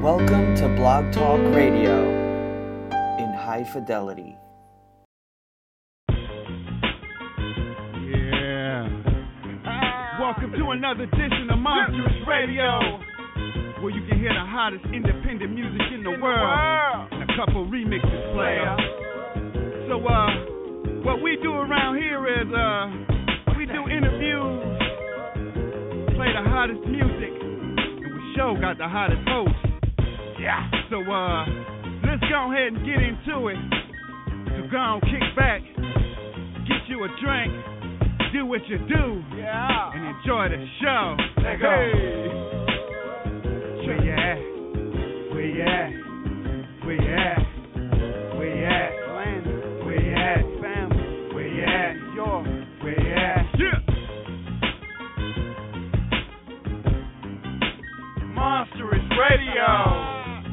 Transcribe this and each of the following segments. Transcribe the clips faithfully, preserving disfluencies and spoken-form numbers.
Welcome to Blog Talk Radio in high fidelity. Yeah. Welcome to another edition of Monstrous Radio, where you can hear the hottest independent music in the world and a couple remixes player. So, uh, what we do around here is, uh, we do interviews, play the hottest music, and we show got the hottest host. Yeah. So, uh, let's go ahead and get into it. So go on, kick back, get you a drink, do what you do, yeah, and enjoy the show. Let's go. Hey. Where you at? Where you at? Where you at? Where you at? Where you at? Family. Where you at? York. Where you at? Yeah. Monstrous Radio.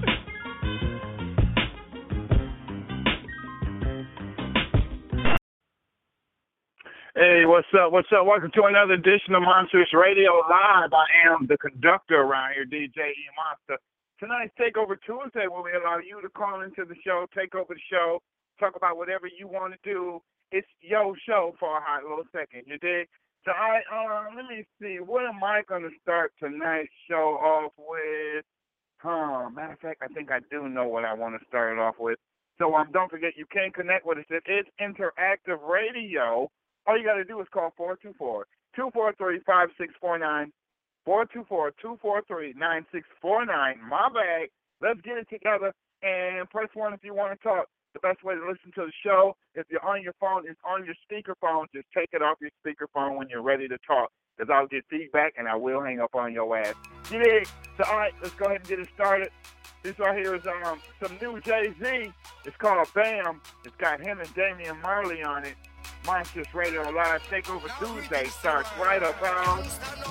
Hey, what's up? What's up? Welcome to another edition of Monstrous Radio Live. I am the conductor around here, D J E Monster. Tonight's Takeover Tuesday, where we allow you to call into the show, take over the show, talk about whatever you want to do. It's your show for a hot little second, you dig? So, I, uh, let me see. What am I going to start tonight's show off with? Huh, matter of fact, I think I do know what I want to start it off with. So, um, don't forget, you can connect with us. It is interactive radio. All you got to do is call four two four, two four three, five six four nine, four two four, two four three, nine six four nine. My bag. Let's get it together and press one if you want to talk. The best way to listen to the show, if you're on your phone, is on your speakerphone. Just take it off your speakerphone when you're ready to talk, because I'll get feedback and I will hang up on your ass. You dig? So, all right, let's go ahead and get it started. This right here is um some new Jay-Z. It's called Bam. It's got him and Damian Marley on it. Monstrous Radio Live Takeover Tuesday starts right about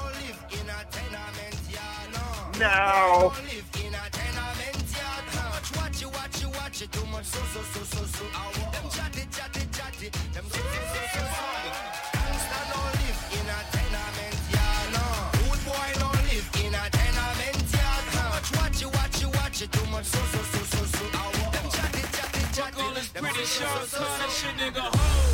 now. Pretty sure it's not a shit nigga ho.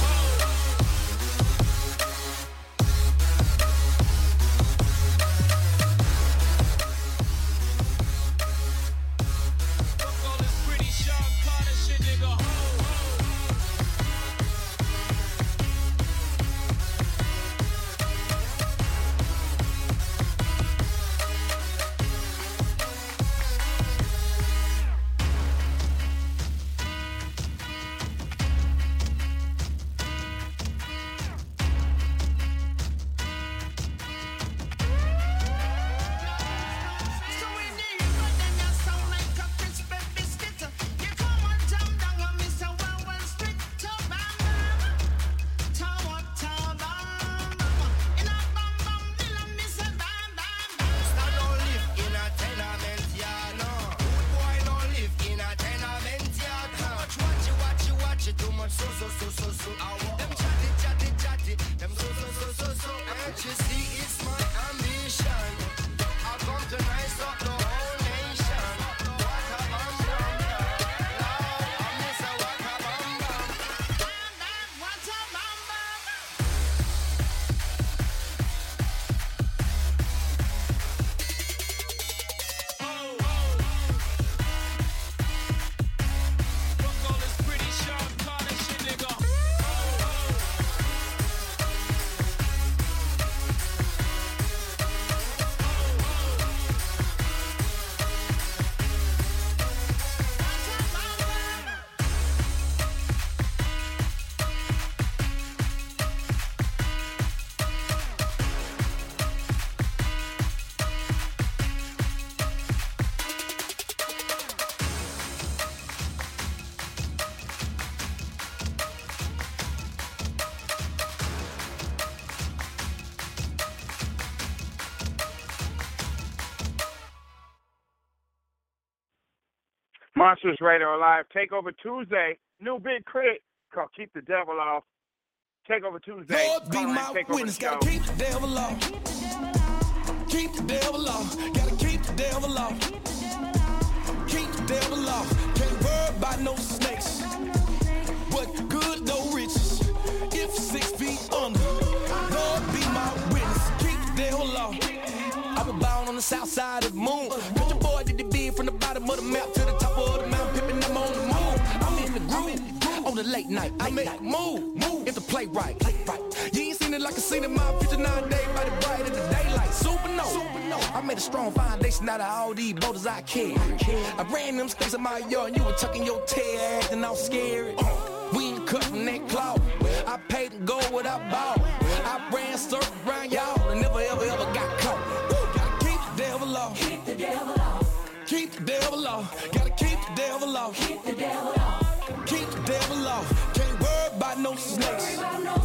Monstrous Radio Live Takeover Tuesday. New big crit called Keep the Devil Off. Takeover Tuesday. Lord be my witness. Gotta keep the devil off. Keep the devil off. Gotta keep the devil off. south side of the moon. Cause your boy did the bid from the bottom of the map to the top of the mountain, pimpin', I'm on the move. I'm in the groove, on the late night, I make move, move, if the play right, play right. You ain't seen it like I seen it, my future nine day, body bright in the daylight, supernova. I made a strong foundation out of all these boulders I carry. I ran them stakes in my yard, and you were tucking your tail, acting all scary. We ain't cut from that cloth. I paid and go what I bought. I ran circles around y'all and never ever ever got caught. Gotta keep the devil off. Keep the devil off. Keep the devil off. Gotta keep the devil off. Keep the devil off. Keep the devil off. Can't worry about no snakes.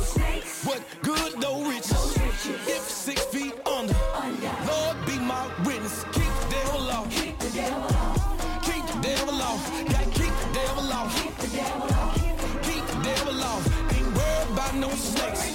What good though riches? If six feet under, Lord be my witness. Keep the devil off. Keep the devil off. Keep the devil off. Gotta keep the devil off. Keep the devil off. Keep the devil off. Ain't worried about no snakes.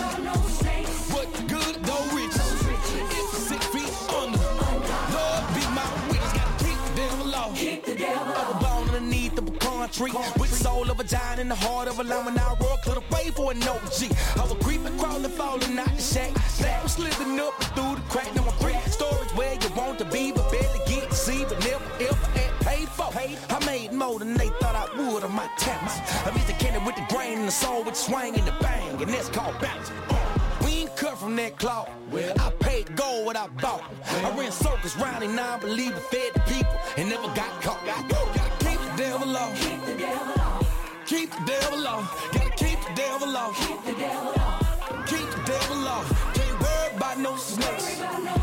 What good though riches? If six feet under, Lord be my witness. Gotta keep the devil off. Keep the devil off. Born underneath the pecan tree, with the soul of a giant in the heart of a lion. When I roar, clear the way for an O G. I was creeping, crawling, falling out the shack. Slack was slipping up and through the crack. Now I'm three stories where you want to be, but barely get to see, but never ever had paid for. I made more than they thought I would on my talents. I mean the candy with the grain and the soul with the swing and the bang, and that's called balance. We ain't cut from that cloth. I paid gold what I bought. I ran circles round and non-believer, fed the people and never got caught. Gotta keep the devil off. Keep the devil off. Keep the devil off. Gotta keep the devil off. Keep the devil off. Keep the devil off. Can't worry about no snakes.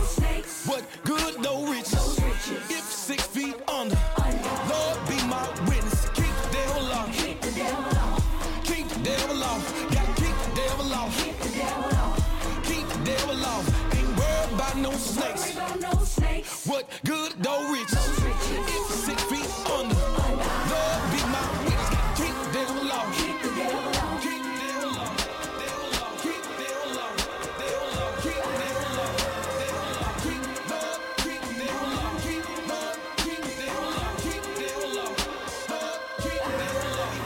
What good though riches? If six feet under, Lord be my witness. Keep the devil off. Keep the devil off. Keep the devil off. Gotta keep the devil off. Keep the devil off. Keep the devil off. Ain't worried about no snakes. What good though riches? If six feet under, Lord be my witness. Gotta keep the devil off. Keep the devil off. Keep the devil off. Devil off. Keep the devil off. Devil off. Keep the devil off. Devil off. Keep the devil off. Keep the devil off. Keep the devil off. Keep the devil off. Keep the devil off. Keep the devil off.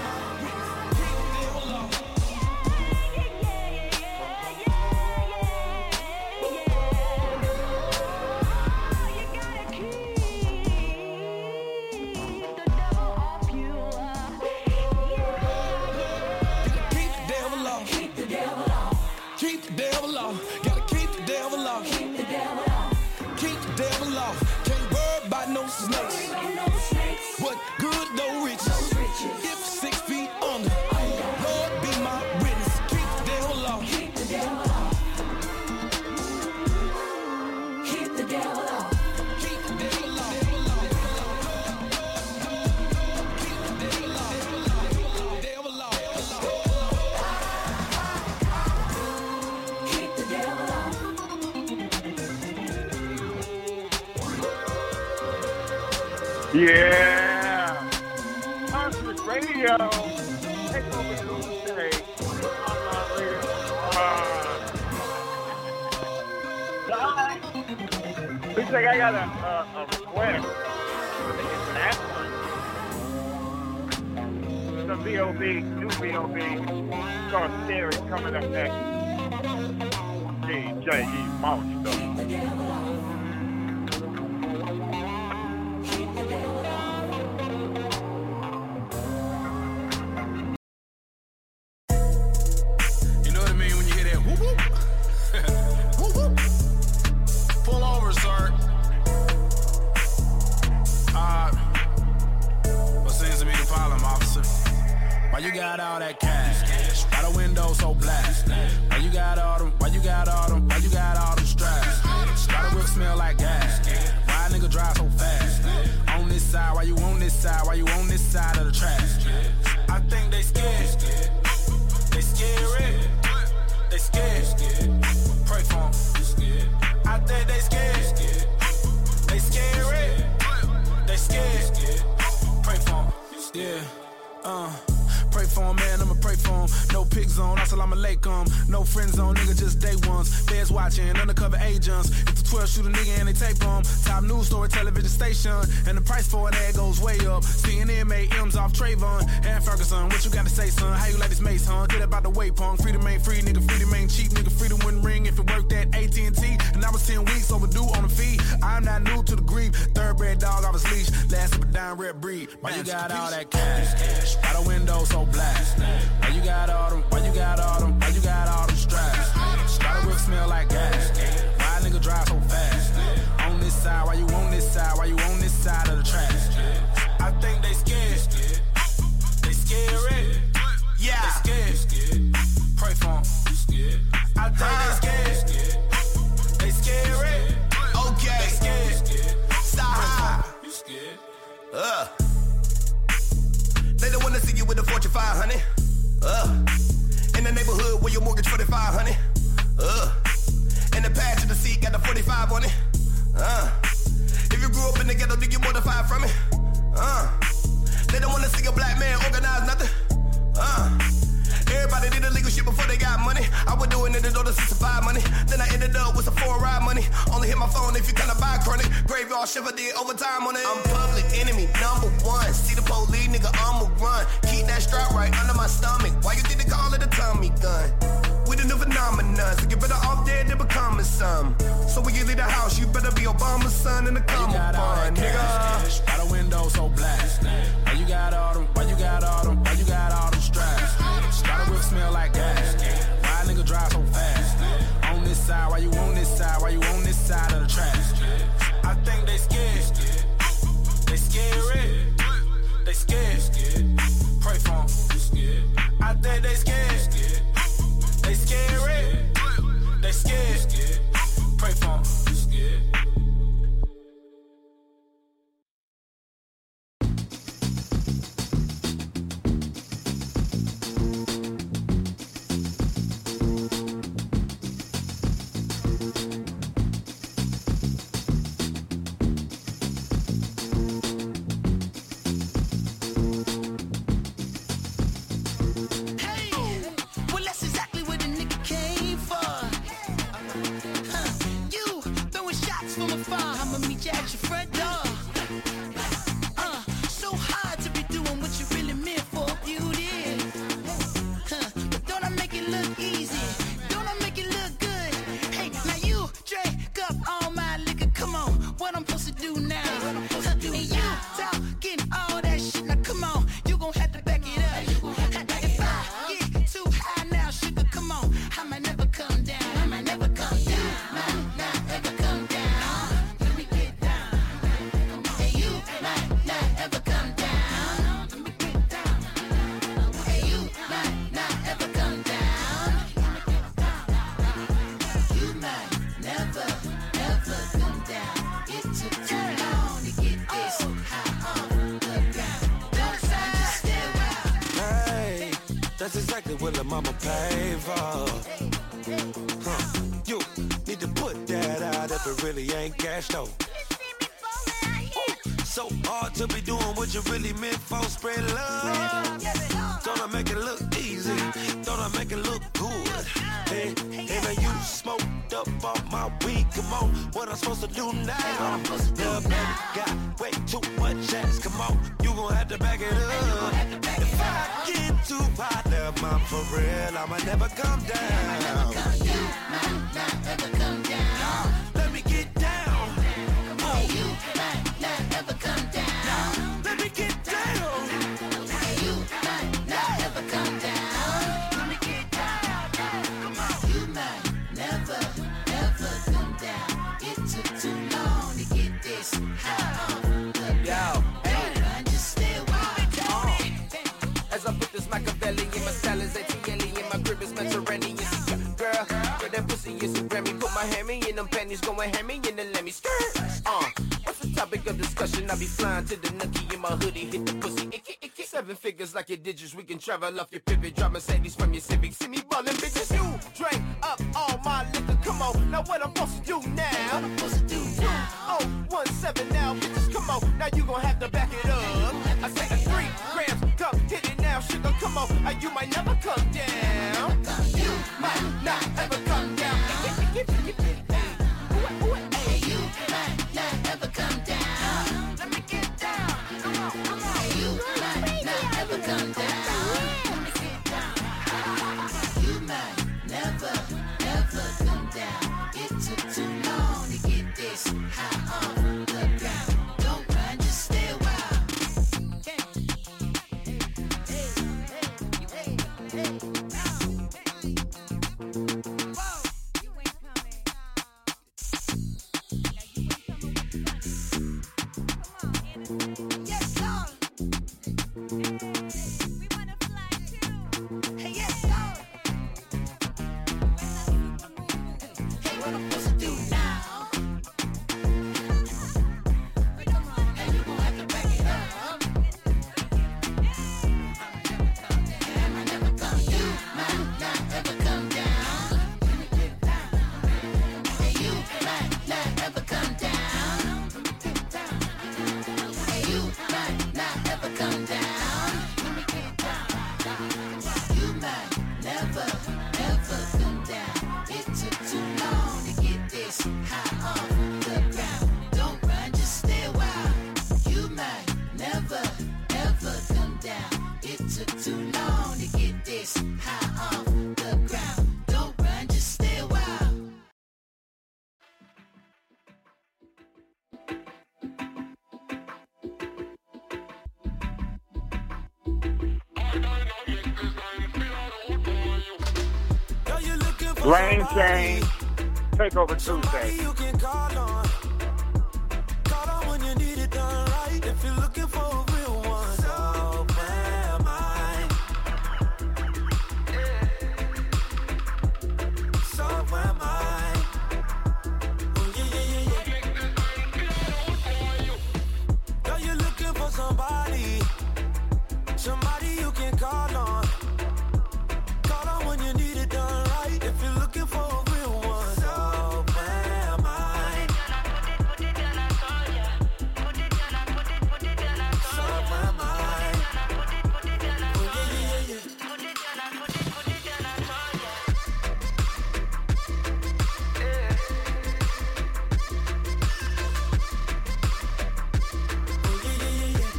Keep the devil off. Gotta keep the devil off. Keep the devil off. Keep the devil off. Can't worry about no snakes. What good though riches? If six feet under, Lord be my witness. Keep the devil off. Keep the devil off. Keep the devil off. Keep the devil off. Keep the devil off. Devil off. Yeah. Monstrous Radio. Take over Tuesday. Online radio. Uh, looks like I got a, a, a request for the international. Some V O B, new V O B. Called Series coming up next. D J E Monster. Why you got all that cash? Why the window so black? Why you got all them? Why you got all them? Why you got all them straps? Why the whip smell like gas? Why a nigga drive so fast? On this side, why you on this side? Why you on this side of the tracks? I think they scared. They scared. They scared. Pray for them. I think they scared. They scared. They scared. Pray for them. Yeah. Uh. Pray for him, man, I'ma pray for him. No pick zone, assalamu alaikum. No friend zone, nigga, just day ones. Feds watching, undercover agents. If the twelve shoot a nigga and they tape him. Top news story, television station. And the price for an ad goes way up. C N N made M's off Trayvon. And Ferguson, what you gotta say, son? How you like this mace, huh? Get up out the way, punk. Freedom ain't free, nigga. Freedom ain't cheap, nigga. Freedom wouldn't ring if it worked at A T and T. And I was ten weeks overdue on the fee. I'm not new to the grief. Thoroughbred dog, I was leash. Last of a dime red breed. Why you got all that cash? Why the window so black? Why you got all them? Why you got all them? Why you got all them straps? Started whip smell like gas. Why a nigga drive so fast? On this side, why you on this side? Why you on this side of the tracks? I think they scared. They scared. Yeah. They scared. Pray for them. I think they scared. They scared. Okay. They scared. Stop high. You scared? Uh. They don't wanna see you with a Fortune five hundred. Uh. In the neighborhood where your mortgage forty-five hundred. Uh. In the passenger seat got the forty-five on it. Uh. If you grew up in the ghetto, did you more than five from it? Uh. They don't wanna see a black man organize nothing. Uh. Everybody did illegal shit before they got money. I was doing it in order to survive money. Then I ended up with some four ride money. Only hit my phone if you kinda buy chronic. Graveyard shift, I did overtime on it. I'm public enemy number one. See the police, nigga, I'ma run. Keep that strap right under my stomach. Why you think they call it a Tommy gun? We the new phenomenon, so you better off dead than becoming some. So when you leave the house, you better be Obama's son in the come upon, nigga. Why the window so black? Why you got all them? Why you got all them? Why you got all them straps? Started whip smell like gas. Why a nigga drive so fast? On this side, why you on this side? Why you on this side of the tracks? I think they scared. They scared. They scared. Pray for them. I think they scared. They scared. They scared. Pray for them. That's exactly what the mama paid for. Huh. You need to put that out if it really ain't cash though. So hard to be doing what you really meant for. Spread love. Don't I make it look easy? Don't I make it look good? Hey, hey, man, you smoked up all my weed. Come on, what I'm supposed to do now? Yeah, baby, got way too much ass. Come on, you gon' have to back it up. If I get too hot, love mom for real, I'ma never come down. You might not ever come down. Let me get down. Come on, you might not ever come down. Let me get down. You might not ever come down. Let me get down. Come on, you might never ever come down. It took too long to get this high off the ground. Hey, just stay away. As I put this Machiavelli in my style is A T L E in my grip is Mediterranean. Girl, girl, that pussy is a Grammy. Put my hammy in them panties, going hammy and then let me skirt. Uh, what's the topic of discussion? I be flying to the nookie in my hoodie, hit the pussy. Icky, icky. Seven figures like your digits, we can travel off your pivot. Drive Mercedes from your Civic. See me ballin', bitches. You drank up all my liquor. Come on, now what I'm supposed to do now? What I'm supposed to do now? Oh, one seven now, bitches. Come on, now you gon' have to back it up. I say a three grams, come hit it now, sugar. Come on, you might never come down. You might not ever come down. Hey, you might not ever come down. Let me get down. Come on, come on. Hey, you might not ever come down. Let me get down. You might never, never come down. It took too long to get this high off the ground. Don't run, just stay a while. Rain Change, Take Over Tuesday. You can call on. Call on when you need it done right. If you're looking for a real one. So am I. Yeah. So am I. Oh, yeah, yeah, yeah, yeah. Girl, you're looking for somebody. Somebody you can call on. Call on when you need it done right. If you're looking for a real one. So am I. So am I. Oh, yeah, yeah, yeah. Oh, yeah, yeah, yeah, yeah.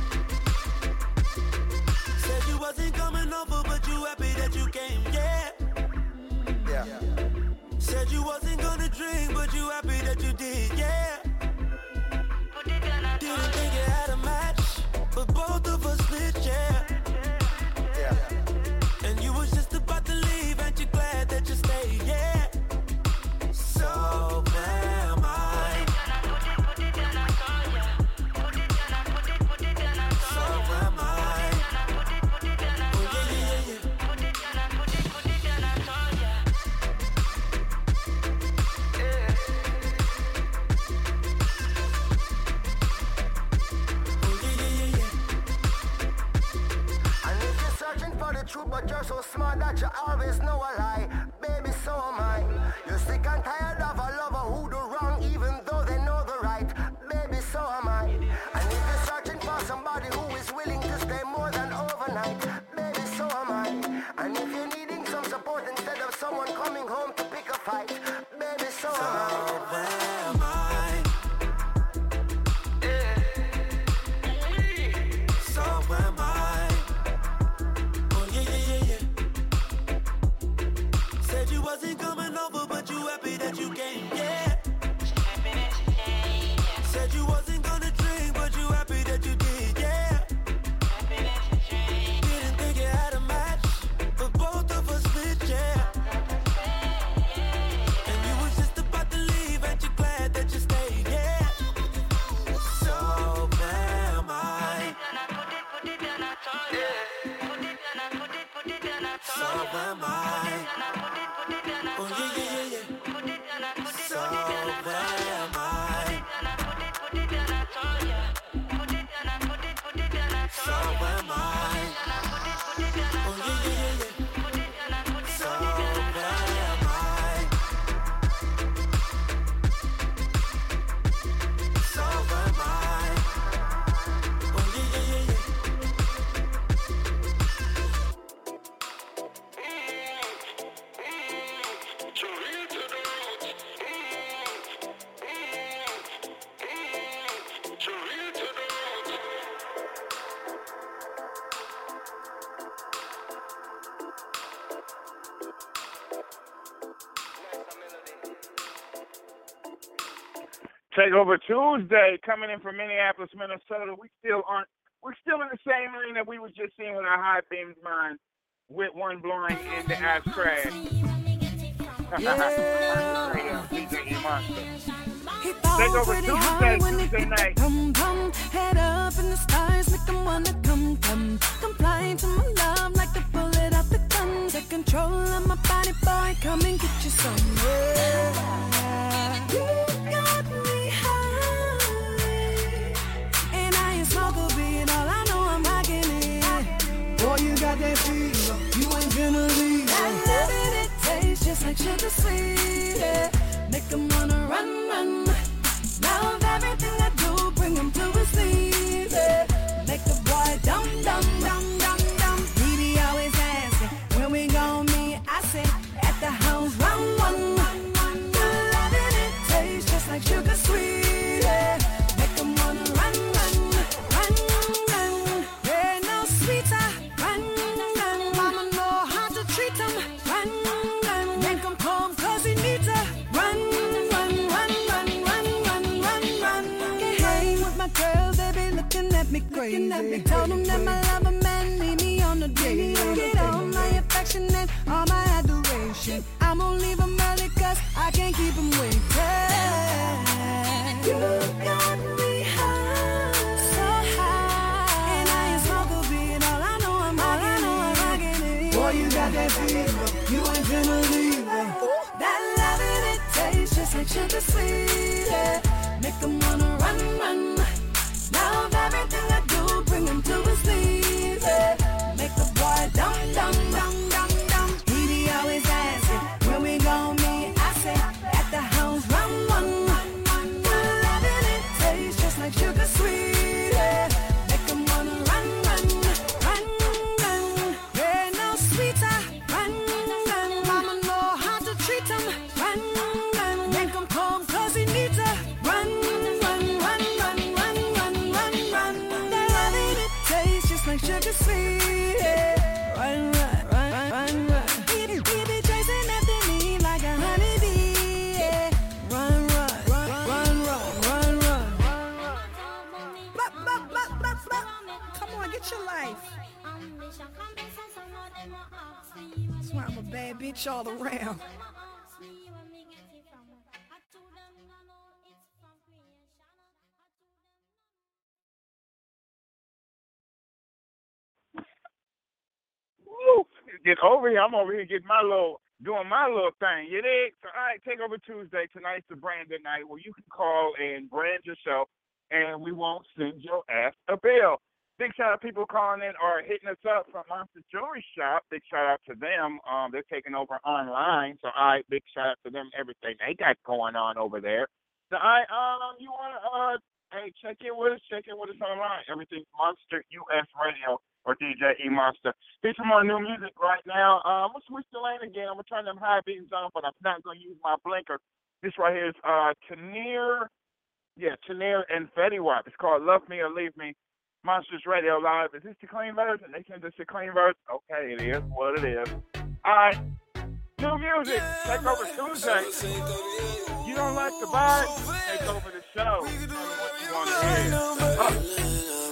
Said you wasn't coming over, but you happy that you came, yeah. Yeah. Said you wasn't gonna drink, but you happy that you did, yeah. Didn't think you had a match, but both of us did, yeah. Yeah. And you was just about to leave, and you glad that you stayed, yeah. So am I. So am I. Oh, yeah, yeah, yeah, yeah. Oh, yeah, yeah, yeah, yeah. And if you're searching for the truth, but you're so smart that you always know a lie, baby, so am I. You're sick and tired of a lover who do wrong, even though they know the right, baby, so am I. And if you're searching for somebody who is willing to stay more than overnight, baby, so am I. And if you're needing some support instead of someone coming home to pick a fight, baby, so am I. So am I. Yeah. So am I. Oh, yeah, yeah, yeah, yeah. Said you wasn't coming over, but you happy that you came, yeah. Said you wasn't gonna drink, but you happy that you did, yeah. Didn't think you had a match, but both of us did, yeah. And you was just about to leave, and you glad that you stayed, yeah. So am I. Yeah. So am I. Oh, yeah, yeah, yeah, yeah. So am I. So am I. Oh, yeah, yeah, yeah, yeah. So am I. So am I. Oh, yeah, yeah, yeah, yeah. Takeover Tuesday coming in from Minneapolis, Minnesota. We still aren't. We're still in the same lane that we was just seeing with our high beams mind, with one blowing in the ass crash. Yeah. D J E Monster. He falls pretty hard when they hit the pum pum. Head up in the stars, make them wanna come come. Complying to my love like the bullet out the gun. Take control of my body, boy, come and get you somewhere. You got me high, and I ain't smoke a beat. All I know I'm rocking it. Boy, you got that fever, you ain't gonna leave. I love it, it tastes just like sugar sweet. Yeah. Make them wanna run, run. Love everything I do, bring him to his knees. Yeah. Make the boy dumb, dumb, dumb, dumb, dumb. He be always asking, when we gon' meet? I say, at the house, run, run, run, run. Loving it tastes just like sugar sweet. Yeah. Make them wanna run, run, run, run. Yeah, no sweeter, run, run. Mama know how to treat him, run, run. Make him come cause he needs her, run, run, run, run, run, run, run, run. Can't hang with my girls, they be looking at me crazy. Told them that my lover man need me on the day. Get all my affection and all my adoration. I'm gonna leave him early cause I can't keep him waiting. You got me high, so high, and I ain't smoke a beat. All I know I'm rocking it. Boy, you got that fever, you ain't gonna leave it. That loving it tastes just like sugar sweet. Yeah. Make them wanna run, run. Love everything I do, bring him to his knees. Yeah. Make the boy dumb, dumb, dumb, dumb, dumb. He be always asking, when we gon' meet? I say, at the house, run, run, run, run. Loving it tastes just like sugar sweet. Yeah. Make them wanna run, run, run, run. Yeah, no sweeter, run, run. Mama know how to treat him, run, run. Make him come cause he needs her, run, run, run, run, run, run, run, run. That loving it tastes just like sugar sweet. Yeah. Run, run, run, run, run. He be, he be chasing after me like a honeybee. Yeah. Run, run, run, run, run, run, run. Blah, blah, blah, blah, blah. Come on, get your life. That's why I'm a bad bitch all around. Woo! Get over here. I'm over here getting my little, doing my little thing. You dig? So, all right, Takeover Tuesday. Tonight's the branding night where you can call and brand yourself, and we won't send your ass a bill. Big shout out to people calling in or hitting us up from Monster Jewelry Shop. Big shout out to them. Um, they're taking over online. So, all right, big shout out to them. Everything they got going on over there. So, all right, um, you want to, uh, hey, check in with us. Check in with us online. Everything's Monster U S Radio. Or D J E Monster. Here's some more new music right now. Uh, I'm going to switch the lane again. I'm going to turn them high beams on, but I'm not going to use my blinker. This right here is uh, Tanir, yeah, Tanir and Fetty Wap. It's called Love Me or Leave Me. Monsters Radio Live. Is this the clean version? They sent us the clean version? Okay, it is what it is. All right. New music. Take over Tuesday. You don't like the vibe? Take over the show. Tell me what you want to hear. Uh,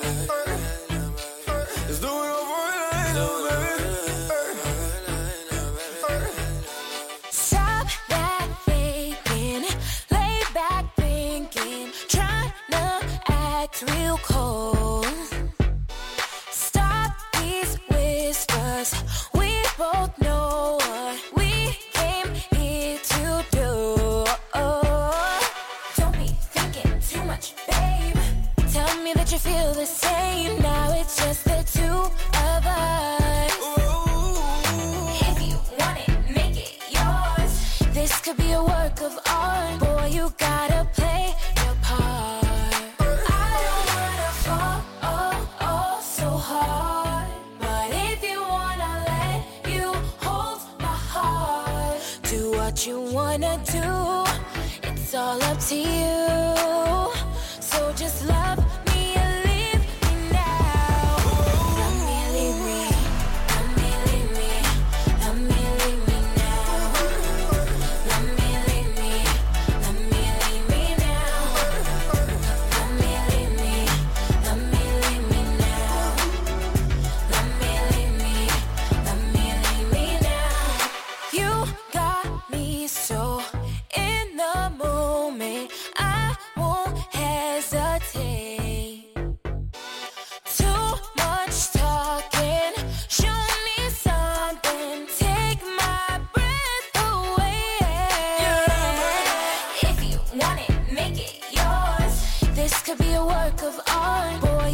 Stop that faking, lay back thinking, trying to act real cold. Stop these whispers, we both know what we came here to do. Don't be thinking too much, babe. Tell me that you feel the same. Now it's just the two of us. If you want it, make it yours. This could be a work of art. Boy, you gotta play your part. I don't wanna fall oh, oh, so hard, but if you wanna let you hold my heart, do what you wanna do. It's all up to you. So just love me and leave me now. Love me and leave me. Love me and leave me. Love me and leave me now. Love me and leave me. Love me and leave me now.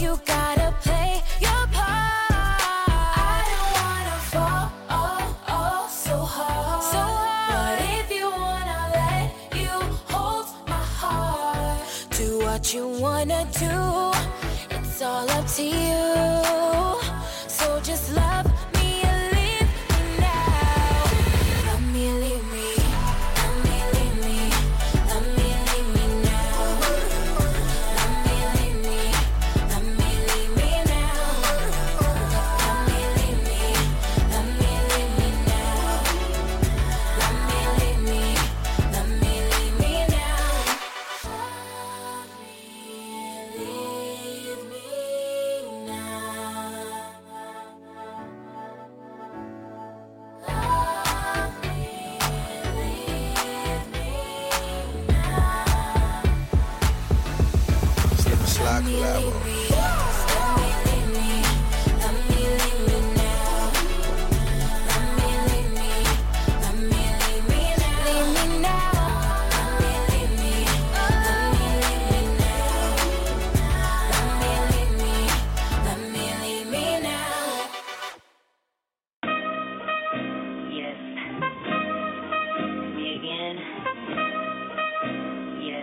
you gotta play your part. I don't wanna fall oh, oh, so hard, so hard. But if you wanna let you hold my heart, do what you wanna do. It's all up to you. So just love me and leave me now. Love me, leave me. Love me, leave me. Love me, leave me now. Love me, leave me. Love me, leave me now. Love me, leave me. Love me, leave me now. Love me, leave me. Love me, leave me now. Love me, leave me now. Love me, leave me now. Slip and slide Love me, collabo. leave me. Love me, leave me. Love me, leave me now. Love me, leave me. Love me, leave me now. Leave me now. Love me, leave me. Love me, leave me now. Love me, leave me. Love me, leave me now. Yes. Me again. Yes.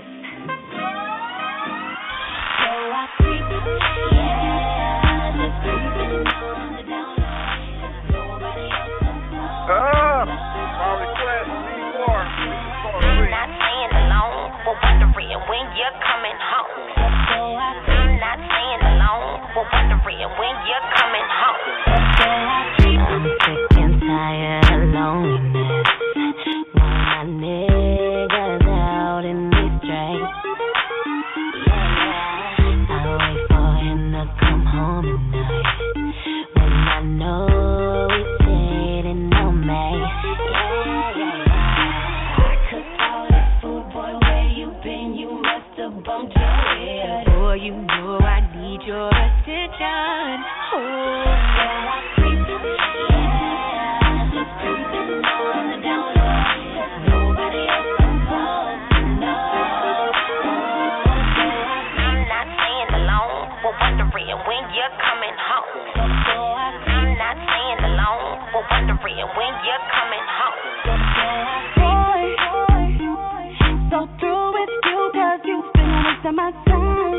So I creep, yeah, just creeping on the down low. Nobody else knows. Ah, my request, C four. This is for free. Not staying alone, but wondering when you're coming home. So I creep, not staying alone, but wondering when you're coming home. So I creep, I'm sick and tired of loneliness. Want my niggas out in these streets. Yeah, I wait for him to come home at night when I know he's sitting on me. Yeah, yeah, yeah. I cook all this food, boy. Where you been? You must have bumped your head. Boy, you know I need your attention. Oh, so I creep, yeah, just creeping on the down low. Nobody else supposed to know. I'm not staying alone, but wondering when you're coming home. I'm not staying alone, but wondering when you're coming home. Boy, so through with you, cause you spend a waste of my time.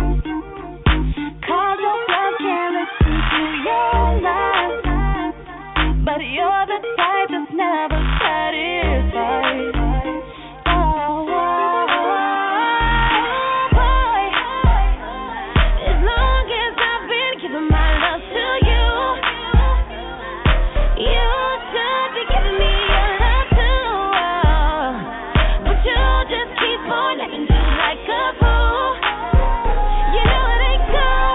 Cause your love can't listen to your lies. But you're the type that's never satisfied. Oh, oh, boy. As long as I've been giving my love to you, you should be giving me your love too. Oh, but you just keep on acting just like a fool. You know it ain't cool.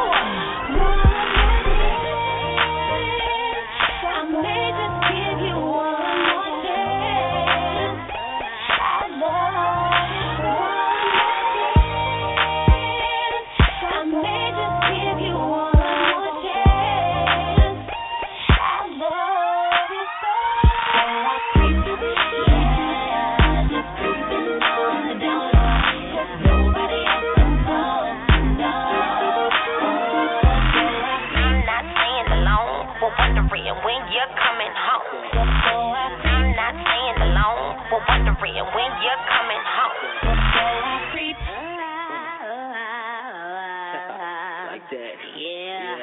I may just give you one more chance. I love you I may just give you one more chance. I love you so. So I creep, yeah, just creeping on the down low. 'Cause nobody else supposed to know. I'm not staying alone, but wondering when you're coming home. I'm not staying alone, but wondering when you're coming home. So I creep. Like that. Yeah.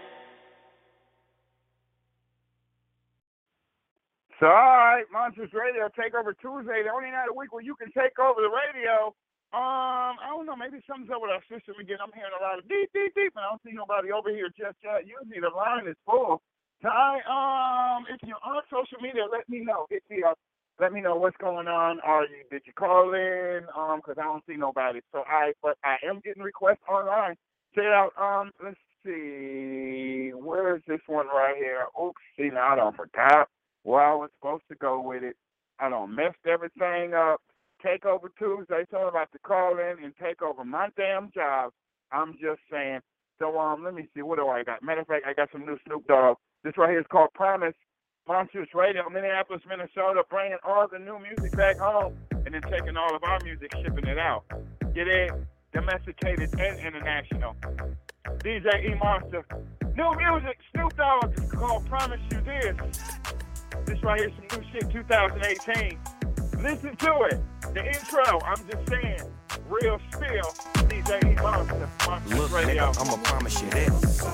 So, all right, Monsters Radio, Takeover Tuesday, the only night of the week where you can take over the radio. Um, I don't know, maybe something's up with our system again. I'm hearing a lot of deep, deep, deep, and I don't see nobody over here just yet. Usually the line is full. Ty, um, if you're on social media, let me know. Hit me up. Let me know what's going on. Are you? Did you call in? Um, because I don't see nobody. So I, but I am getting requests online. Check it out. Um, let's see. Where is this one right here? Oops, see now I don't forgot where I was supposed to go with it. I don't messed everything up. Takeover Tuesday. So I'm about to call in and take over my damn job. I'm just saying. So um, let me see. What do I got? Matter of fact, I got some new Snoop Dogg. This right here is called Promise. Monsters Radio, Minneapolis, Minnesota, bringing all the new music back home and then taking all of our music, shipping it out. Get it? Domesticated and international. D J E Monster. New music, Snoop Dogg, called Promise You This. This right here is some new shit, two thousand eighteen. Listen to it. The intro, I'm just saying, real spill. D J E Monster, Monster Look, Radio. nigga, I'ma promise you this.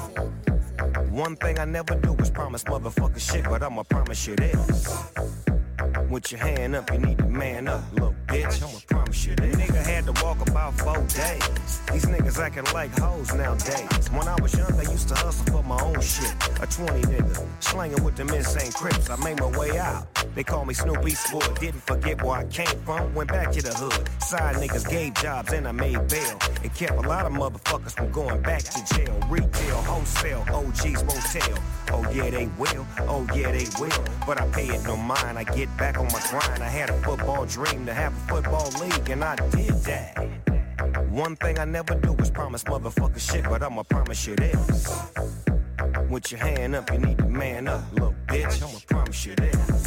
One thing I never do is promise motherfucker shit, but I'ma promise you this. With your hand up, you need to man up, little bitch. I'ma promise you this. Nigga had to walk about four days. These niggas acting like hoes nowadays. When I was young, I used to hustle for my own shit. A twenty nigga, slanging with them insane crips. I made my way out. They call me Snoop Eastwood. Didn't forget where I came from. Went back to the hood. Side niggas gave jobs and I made bail. And kept a lot of motherfuckers from going back to jail. Retail, wholesale, O Gs won't tell. Oh yeah, they will. Oh yeah, they will. But I pay it no mind. I get back on my grind. I had a football dream to have a football league, and I did that. One thing I never do is promise motherfucker shit, but I'ma promise you this. With your hand up, you need to man up, little bitch. I'ma promise you this.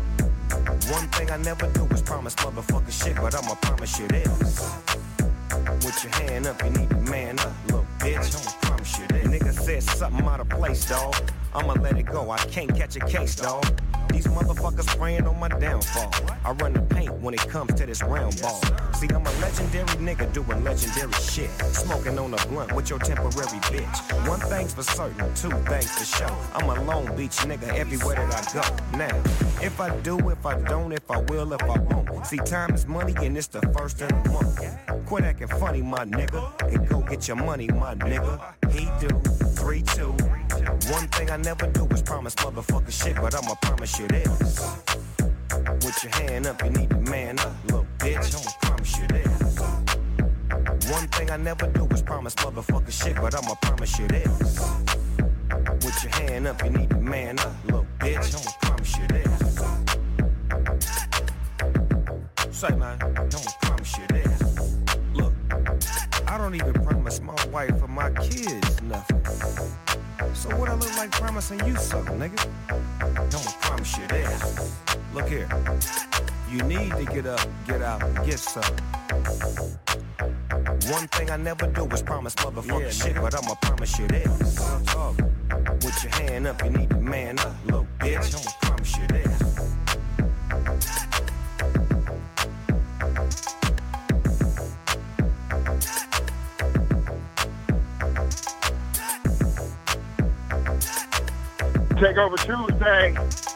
One thing I never do is promise motherfucker shit, but I'ma promise you this. With your hand up, you need to man up, little bitch. I'ma promise you this. Nigga said something out of place, dawg. I'ma let it go, I can't catch a case, dawg. These motherfuckers praying on my downfall. I run the paint when it comes to this round ball. See, I'm a legendary nigga doing legendary shit. Smoking on a blunt with your temporary bitch. One thing's for certain, two things for sure. I'm a Long Beach nigga everywhere that I go. Now, if I do, if I don't, if I will, if I won't. See, time is money and it's the first of the month. Quit acting funny, my nigga, and go get your money, my nigga. He do, three, two. One thing I never do is promise motherfucker shit, but I'ma promise you this. With your hand up, you need to man up, little bitch. I'ma promise you this. One thing I never do is promise motherfucker shit, but I'ma promise you this. With your hand up, you need to man up, little bitch. I'ma promise you this. Say, man, I'ma promise you this. Look, I don't even promise my wife or my kids nothing. So what I look like promising you something, nigga? I'ma promise you this. Look here. You need to get up, get out, and get something. One thing I never do is promise motherfucker yeah, shit, nigga. But I'ma promise you this. With your hand up, you need to man up, little bitch. I'ma promise you this. Take over Tuesday.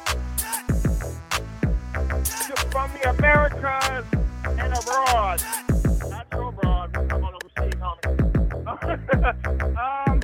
From the Americas and abroad. Not so abroad, but come on overseas, homie. um,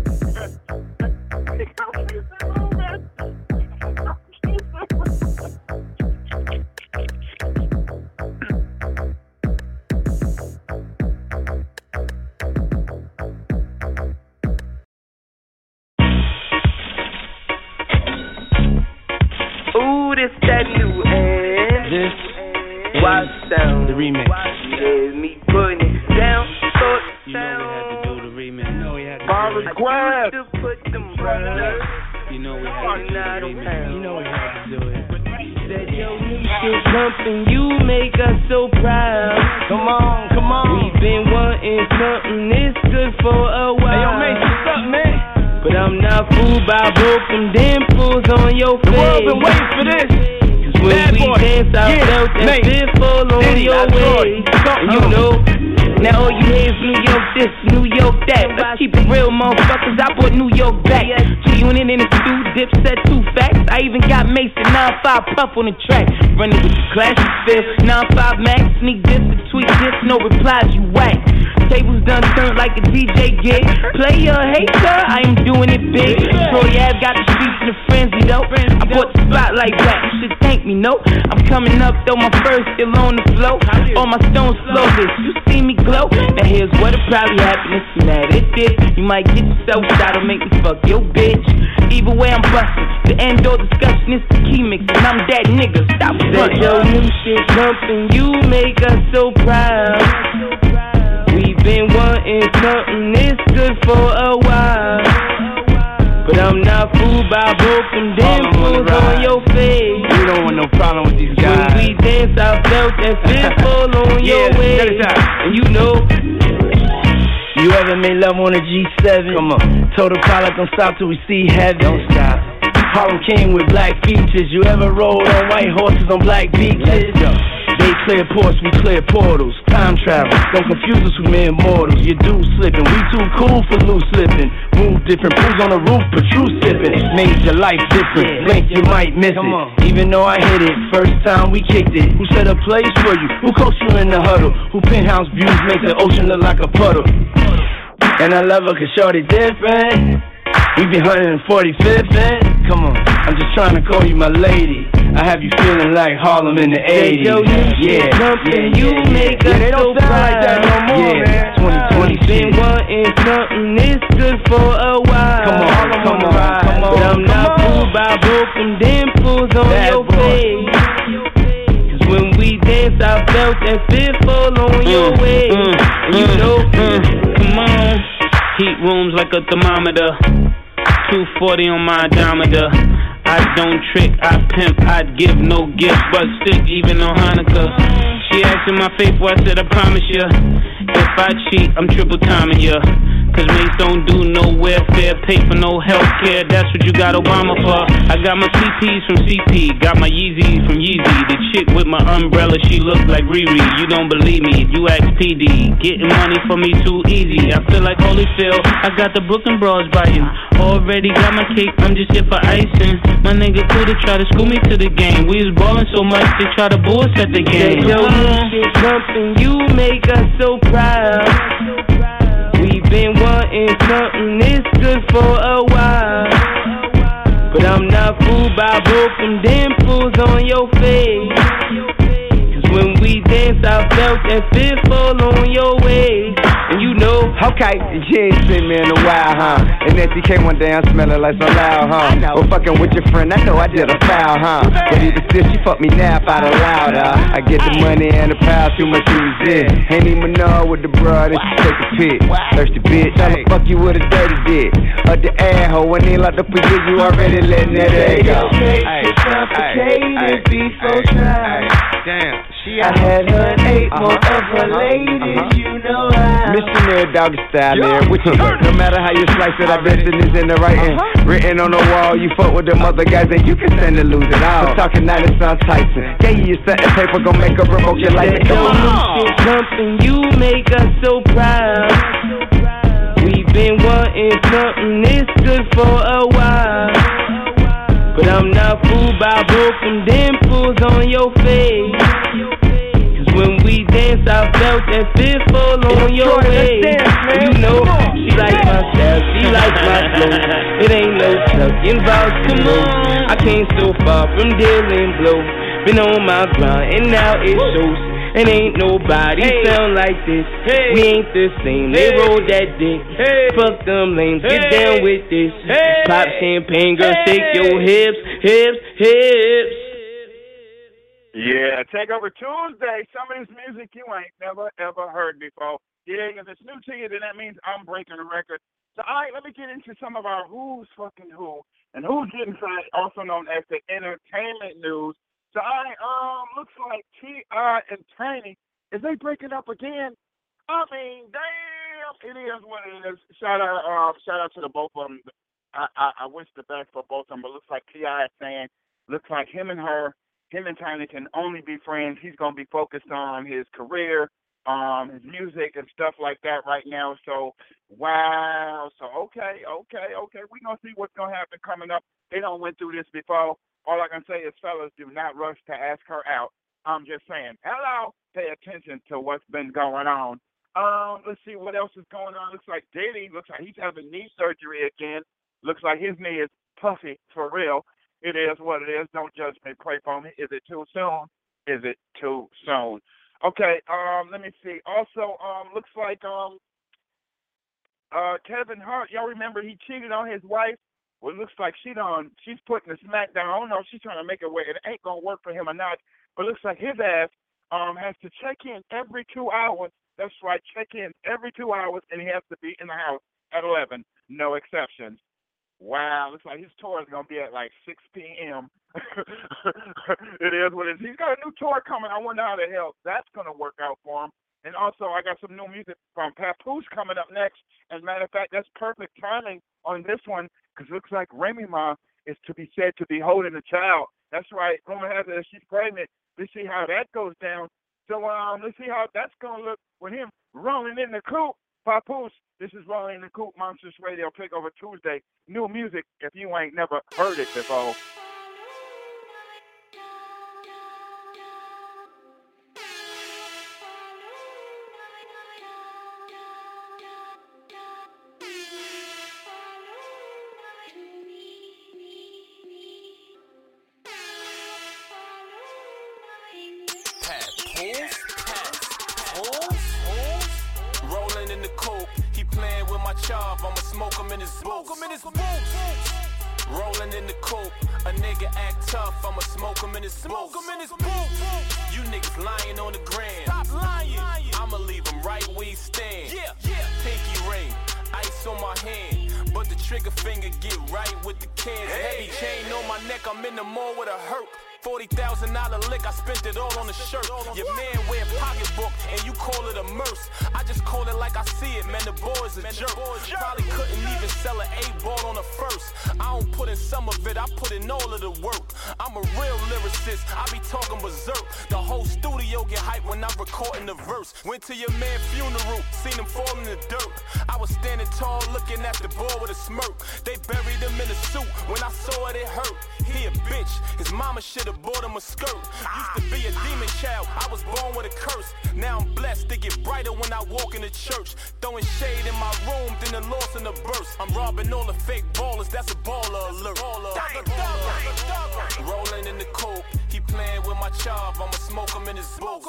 Ooh, this that new ass. This Watch down. The remix. Yeah, me putting it down. So you know we had to do the remix. You know we had to Barbara do it. Square. to put them brothers. You know we had to do the remix. You know we had to do it. Said your new shit pumping, you make us so proud. Come on, come on. We've been wanting something this good for a while. Hey, yo, Mace, what's up, man? But I'm not fooled by both them dimples on your face. The world been waiting for this. When Bad we boy. dance, I Yeah, felt that Nate. fistful on Diddy, your that's way. right. And you know, now all you hear is New York this, New York that. Let's keep it real, motherfuckers. I brought New York back. G-Unit in the stew, Dipset, two facts. I even got Mason nine five Puff on the track. Running with the classic feel. nine five Max, sneak this, the tweet this, no replies, you whack. Tables done turned like a D J gig. Player, hater, I am doing it big. Troy Ave got the streets in a frenzy though. I bought the spotlight back, you should thank me, no. I'm coming up though, my first still on the flow. All my stones flow this, you see me glow. Now here's what'll probably happen if you mad at this. You might get yourself shot or make me fuck your bitch. Either way I'm bustin', the end or discussion is the key mix. And I'm that nigga, stop running. Your new shit pumping, you make us so proud. We've been wanting something this good for a while. But I'm not fooled by both them dimples on your face. We don't want no problem with these guys. When we dance, I felt that fistful on Yeah, your way. check it out. And you know, You ever made love on a G seven? Come on. Told the pilot don't stop till we see heaven. Don't stop. Harlem King with black features. You ever rode on white horses on black beaches? Let's go. They clear ports, we clear portals. Time travel, don't confuse us with mere mortals. You do slipping, we too cool for loose slipping. Move different, pools on the roof, but true sipping. Made your life different, blink you might miss it. Even though I hit it, first time we kicked it. Who set a place for you? Who coached you in the huddle? Who penthouse views make the ocean look like a puddle? And I love her cause shorty different. We be one hundred forty-fifth, man. Come on, I'm just trying to call you my lady. I have you feeling like Harlem in the eighties. Yo, you yeah, something yeah, you yeah, make yeah. us yeah, they don't so sound proud. Like that no more, yeah, man. twenty twenty shit. Been wanting something this good for a while. Come on, come on, come on. Come on. But I'm come not on. Fooled by both them dimples on that your boy. Face. Cause when we dance, I felt that fit fall on mm, your way. Mm, and you mm, know, mm, come on. Heat rooms like a thermometer. two forty on my odometer. I don't trick, I pimp, I'd give no gift, but stick even on Hanukkah. She asked in my face, well, I said I promise ya. If I cheat, I'm triple timing ya. Cause mates don't do no welfare, pay for no health care, that's what you got Obama for. I got my C Ps from C P, got my Yeezys from Yeezy. The chick with my umbrella, she look like Riri. You don't believe me, you ask P D. Getting money for me too easy, I feel like Holyfield. I got the Brooklyn bras biting. Already got my cake, I'm just here for icing. My nigga Kuda try to school me to the game. We was ballin' so much, they try to bullshit the game. Yo, you something, you make us so proud. We been wanting something this good for a while. But I'm not fooled by both them dimples on your face. Cause when we dance, I felt that fit fall on your waist. And you know, okay, you ain't seen me in a while, huh? And then she came one day, I'm smelling like so loud, huh? Well, fucking with your friend, I know I did a foul, huh? But even still, she fucked me nap out of loud, huh? I get the money and the power, too much to resist. Ain't even know with the broad, and she take a pic. Thirsty bitch, I'ma fuck you with a dirty dick. Up the air hole, when they locked up for you, you already letting that egg go. It's complicated, be so shy. Damn. I had her and eight uh-huh. more of her ladies, uh-huh. you know how. Missionary doggy style there, with you. No matter how you slice it, I bet it is in the writing. Uh-huh. Written on the wall, you fuck with them other guys, and you can stand to lose it all. I'm talking now, it sounds Tyson. Gave you your satin paper, gon' make her revoke your life. Come on. Something you make us so proud. We been wanting something this good for a while. But I'm not fooled by both them dimples on your face. Cause when we dance, I felt that fit fall on your waist. You know, she like my style, she like my flow. It ain't no tucking vouch, come on. I came so far from dealing blow. Been on my grind and now it shows. And ain't nobody hey. sound like this. Hey. We ain't the same. Hey. They roll that dick. Hey. Fuck them lames. Hey. Get down with this. Hey. Pop champagne, girl. Hey. Shake your hips, hips, hips. Yeah, Take Over Tuesday. Some of this music you ain't never ever heard before. Yeah, if it's new to you, then that means I'm breaking the record. So, all right, let me get into some of our who's fucking who and who's getting fat, also known as the entertainment news. So I um looks like T I and Tiny, is they breaking up again? I mean, damn, it is what it is. Shout out, uh, shout out to the both of them. I, I I wish the best for both of them, but looks like T I is saying, looks like him and her, him and Tiny can only be friends. He's gonna be focused on his career, um, his music and stuff like that right now. So wow, so okay, okay, okay, we gonna see what's gonna happen coming up. They don't went through this before. All I can say is, fellas, do not rush to ask her out. I'm just saying, hello, pay attention to what's been going on. Um, let's see what else is going on. Looks like Diddy, looks like he's having knee surgery again. Looks like his knee is puffy for real. It is what it is. Don't judge me. Pray for me. Is it too soon? Is it too soon? Okay, um, let me see. Also, um, looks like um, uh, Kevin Hart, y'all remember he cheated on his wife? Well, it looks like she done, she's putting the smack down. I don't know if she's trying to make it where it ain't going to work for him or not, but it looks like his ass um has to check in every two hours. That's right, check in every two hours, and he has to be in the house at eleven. No exceptions. Wow, looks like his tour is going to be at like six p.m. It is what it is. He's got a new tour coming. I wonder how the hell that's going to work out for him. And also, I got some new music from Papoose coming up next. As a matter of fact, that's perfect timing on this one because it looks like Remy Ma is to be said to be holding a child. That's right. Rumor has it that she's pregnant. Let's see how that goes down. So um, let's see how that's going to look with him rolling in the coupe. Papoose, this is Rolling in the Coupe, Monsters Radio, Takeover Tuesday. New music if you ain't never heard it before. Rolling in the coupe, he playing with my chop. I'ma smoke him in his boots. Rolling in the coupe, a nigga act tough. I'ma smoke him in his boots. You niggas lying on the gram. Stop lying. I'ma leave him right where he stand. Yeah, yeah. Pinky ring, ice on my hand, but the trigger finger get right with the cans. Hey. Heavy chain on my neck, I'm in the mall with a hurt. forty thousand dollar lick, I spent it all on the shirt. Your man wear pocketbook and you call it a merce. I just call it like I see it, man, the boy's a jerk. Probably couldn't even sell an eight ball on the first. I don't put in some of it, I put in all of the work. I'm a real lyricist, I be talking berserk. The whole studio get hyped when I'm recording the verse. Went to your man's funeral, seen him fall in the dirt. I was standing tall looking at the boy with a smirk. They buried him in a suit, when I saw it, it hurt. He a bitch, his mama should've bought him a skirt. Used to be a demon child, I was born with a curse. Now I'm blessed, they get brighter when I walk in the church. Throwing shade in my room, then the loss in the burst. I'm robbing all the fake ballers, that's a baller alert. Baller, baller. Rolling in the coupe, he playing with my chop. I'ma smoke him in his boots.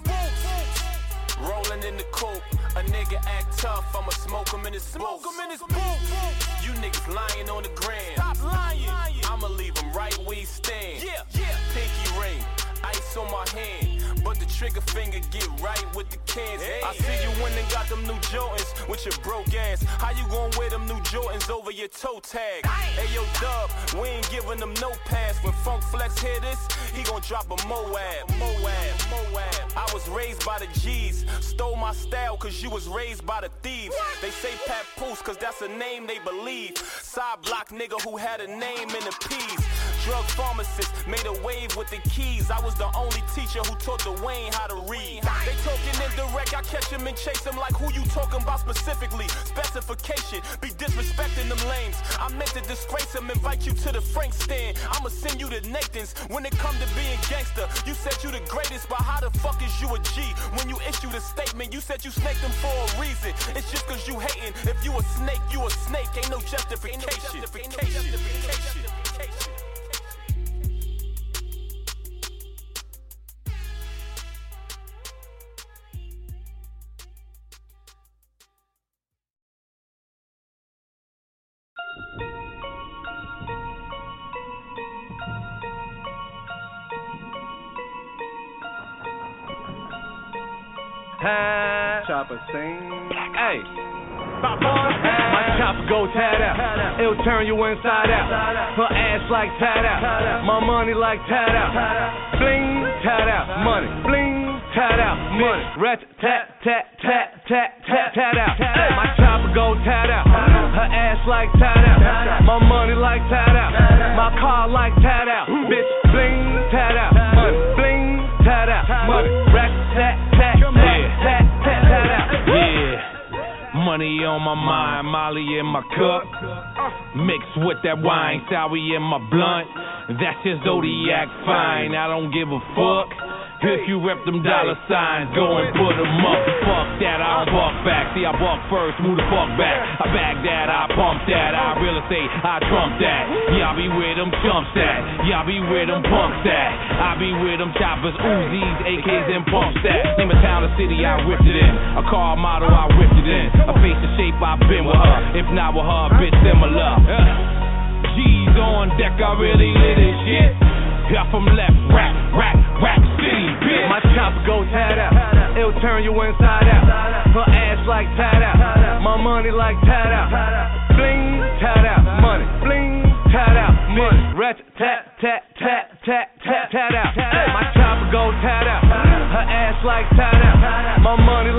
Rolling in the coupe, a nigga act tough. I'ma smoke him in his boots. You niggas lying on the gram. Stop lying. I'ma leave him right where he stand. Yeah, yeah. Pinky ring, ice on my hand, but the trigger finger get right with the cans. Hey, I see hey. You went and got them new Jordans with your broke ass. How you gon' wear them new Jordans over your toe tag? Hey yo, Dub, we ain't giving them no pass. When Funk Flex hear this, he gon' drop a Moab, Moab, Moab. I was raised by the G's, stole my style cause you was raised by the thieves. What? They say Papoose cause that's a name they believe. Side block nigga who had a name in the P's. Drug pharmacist, made a wave with the keys. I was the only teacher who taught the Wayne how to read. They talking indirect, I catch him and chase him like who you talking about specifically. Specification, be disrespecting them lames. I meant to disgrace him, invite you to the Frank stand. I'ma send you to Nathan's when it come to being gangster. You said you the greatest, but how the fuck is you a G? When you issued a statement, you said you snaked them for a reason. It's just cause you hating. If you a snake, you a snake. Ain't no justification. Ain't no justification. Ain't no justification. Chopper sing. Hey. My chopper go tat out. It'll turn you inside out. Her ass like tat out. My money like tat out. Bling, tat out. Money. Bling, tat out. Money. Rat, tat, tat, tat, tat, tat, tat out. My chopper go tat out. Her ass like tat out. My money like tat out. My car like tat out. Bitch, bling, tat out. Money. Bling, tat out. Money. Rat, tat, tat, tat, tat, tat, tat out. Yeah. Money on my mind, Molly in my cup, mixed with that wine, sour in my blunt. That's his Zodiac fine, I don't give a fuck. If you rep them dollar signs, go and put them up. Fuck that, I don't buck back. See, I buck first, move the fuck back. I bag that, I pump that. I real estate, I trump that. Y'all be where them chumps at. Y'all be where them punks at. I be where them choppers, Uzis, A Ks, and pumps at. Name a town or city, I ripped it in. A car model, I ripped it in. A face and shape, I've been with her. If not with her, bitch, similar. G's on deck, I really lit this shit. Yeah, from left, rap, rap, rap city, bitch. My chopper go tat out. It'll turn you inside out. Her ass like tat out. My money like tat out. Bling, tat out. Money. Bling, tat out. Money. Rat, tat, tat, tat, tat, tat, tat out. My chopper go tat out. Her ass like tat out. My money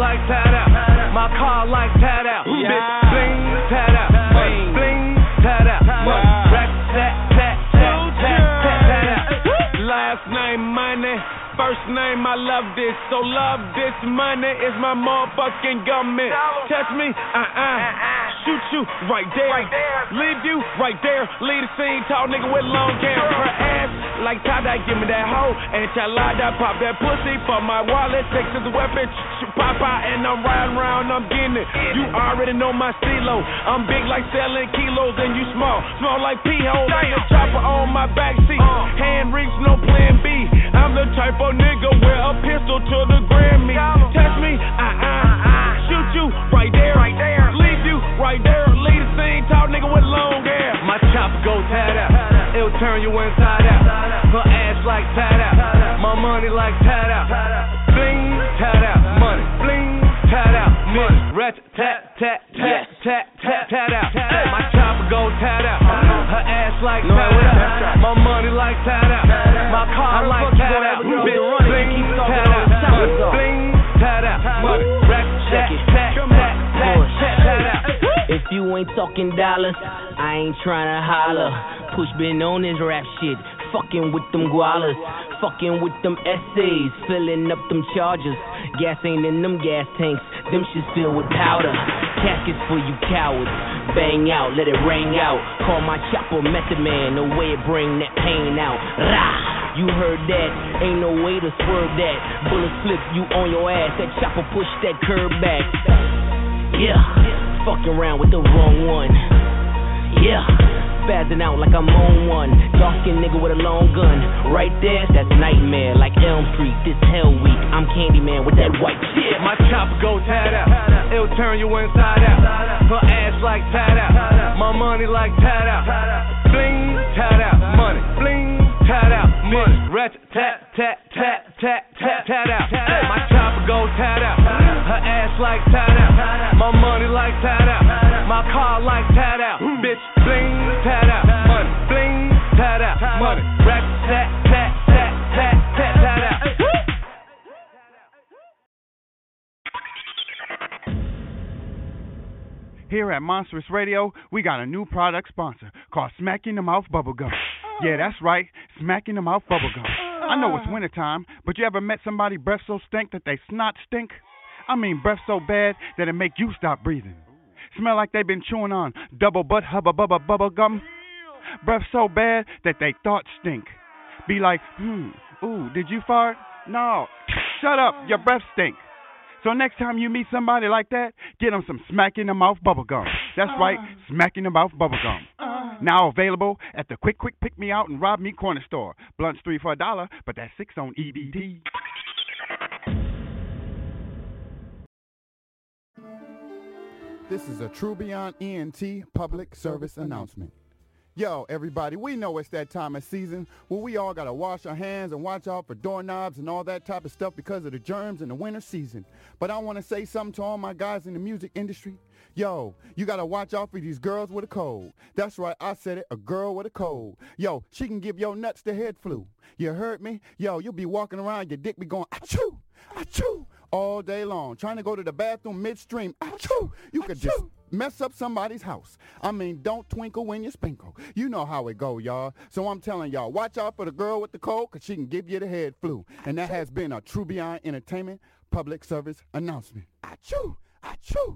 love this, so love this. Money is my motherfucking government. Touch me, uh-uh. Shoot you right there. Leave you right there. Leave the scene, tall nigga with long hair. Her ass like tie-dye, give me that hoe. And chalada, pop that pussy for my wallet. Takes as a weapon, pop out, and I'm riding around, I'm getting it. You already know my stilo. I'm big like selling kilos, and you small. Small like pee-hole. And the chopper on my backseat. Hand reach, no plan B. I'm the type of nigga wear a pistol to the Grammy. Touch me, uh-uh. Shoot you right there. Leave you right there. Leave the scene, tall nigga with long hair. My chopper goes tied out. It'll turn you inside out. Her ass like tied out. My money like tied out. Bling, tied out. Money, bling, tied out. Money, ratchet, tat, tat, tat, tat, tat, tied out. My chopper goes tied out. Her ass like tied out. My money like tied out. My car like tied out. Bitch, bling, tied out. Bling, tied out. Money, ratchet, tat, tat, tat, tat, tied out. If you ain't talking dollars, I ain't tryna holler. Push been on this rap shit, fucking with them gualas, fucking with them essays, filling up them chargers. Gas ain't in them gas tanks, them shit's filled with powder. Caskets for you cowards, bang out, let it ring out. Call my chopper Method Man, the way it bring that pain out. Rah! You heard that, ain't no way to swerve that. Bullet flip you on your ass, that chopper push that curb back. Yeah, fucking around with the wrong one. Yeah, spazzing out like I'm on one. Dark skinned nigga with a long gun. Right there, that's nightmare. Like Elm Street, this hell week. I'm Candyman with that white shit. My chopper goes tied out. It'll turn you inside out. Her ass like tied out. My money like tied out. Bling, tied out. Money, bling, tied out. Money, ratchet, tat, tat, tat, tat, tat, tied out. My chopper goes tied out. Her ass like tied out. My money like tied out. My car like tied out. Bitch, bling, tied out. Money, bling, tied out. Money, ratchet, tat, tat, tat, tat, tat, tied out. Here at Monstrous Radio, we got a new product sponsor called Smack in the Mouth Bubblegum. Yeah, that's right, Smack in the Mouth Bubblegum. I know it's wintertime, but you ever met somebody breath so stink that they snot stink? I mean breath so bad that it make you stop breathing. Smell like they've been chewing on double butt hubba bubba bubble gum. Breath so bad that they thoughts stink. Be like, hmm, ooh, did you fart? No, shut up, your breath stink. So next time you meet somebody like that, get them some Smack in the Mouth Bubblegum. That's right, Smack in the Mouth Bubblegum. Now available at the Quick Quick Pick Me Out and Rob Me Corner Store. Blunts three for a dollar, but that's six on E B T. This is a True Beyond E N T public service announcement. Yo, everybody, we know it's that time of season where we all got to wash our hands and watch out for doorknobs and all that type of stuff because of the germs in the winter season. But I want to say something to all my guys in the music industry. Yo, you got to watch out for these girls with a cold. That's right, I said it, a girl with a cold. Yo, she can give your nuts the head flu. You heard me? Yo, you'll be walking around, your dick be going, achoo, achoo, all day long, trying to go to the bathroom midstream, achoo. You could just mess up somebody's house. I mean, don't twinkle when you sprinkle. You know how it go, y'all. So I'm telling y'all, watch out for the girl with the cold, because she can give you the head flu. And that has been a True Beyond Entertainment public service announcement. Achoo, achoo.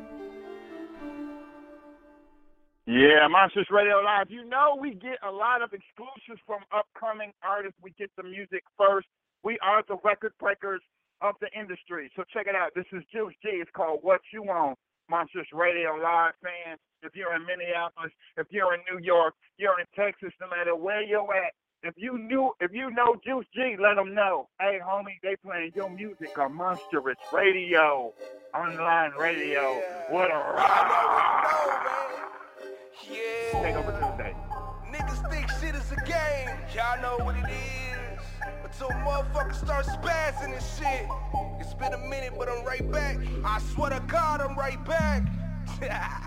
Yeah, Monsters Radio Live. You know we get a lot of exclusives from upcoming artists. We get the music first. We are the record breakers of the industry. So check it out. This is Juice G. It's called What You Want. Monsters Radio Live fans, if you're in Minneapolis, if you're in New York, you're in Texas, no matter where you're at, if you knew, if you know Juice G, let them know. Hey, homie, they playing your music on Monstrous Radio, online radio. What a ride! Yeah. Take over Tuesday. Niggas think shit is a game. Y'all know what it is. Until motherfuckers start spazzing and shit. It's been a minute, but I'm right back. I swear to God, I'm right back.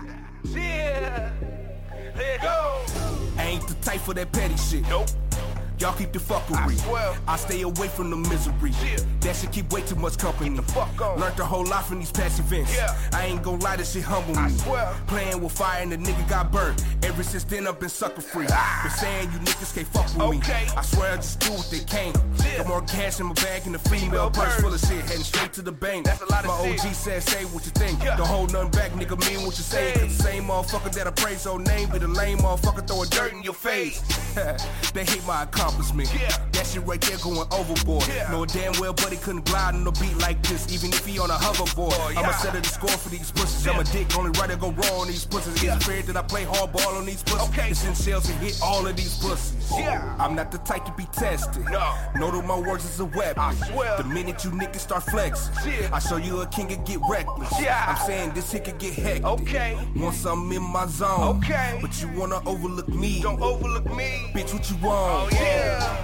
Yeah. Let go. I ain't the type for that petty shit. Nope. Y'all keep the fuckery. I, I stay away from the misery. Yeah. That shit keep way too much company. The fuck on. Learned a whole lot from these past events. Yeah. I ain't gon' lie, this shit humble me. I swear. Playing with fire and the nigga got burnt. Ever since then I've been sucker free. Ah. Been saying you niggas can't fuck with okay. me. I swear I just do what they can. Yeah. Got more cash in my bag than a female purse full of shit. Heading straight to the bank. That's a lot of my shit. O G said say what you think. Yeah. Don't hold nothing back, nigga, mean what you say. Cause the same motherfucker that I praise your name be the lame motherfucker throwing dirt in your face. They hate my accomplishment. Yeah. That shit right there going overboard. Yeah. Know damn well buddy couldn't glide on a beat like this, even if he on a hoverboard. Oh, yeah. I'ma set the score for these pussies. Yeah. I'm a dick, only right to go wrong on these pussies. Yeah. It's fair that I play hardball on these pussies. Okay. It's in shells and hit all of these pussies. Yeah. I'm not the type to be tested. No. Know that my words is a weapon. I swear. The minute you niggas start flexing, yeah. I show you a king and get reckless. Yeah. I'm saying this shit could get hectic. Okay. Want something in my zone. Okay. But you wanna overlook me. Don't overlook me. Bitch, what you want? Oh yeah.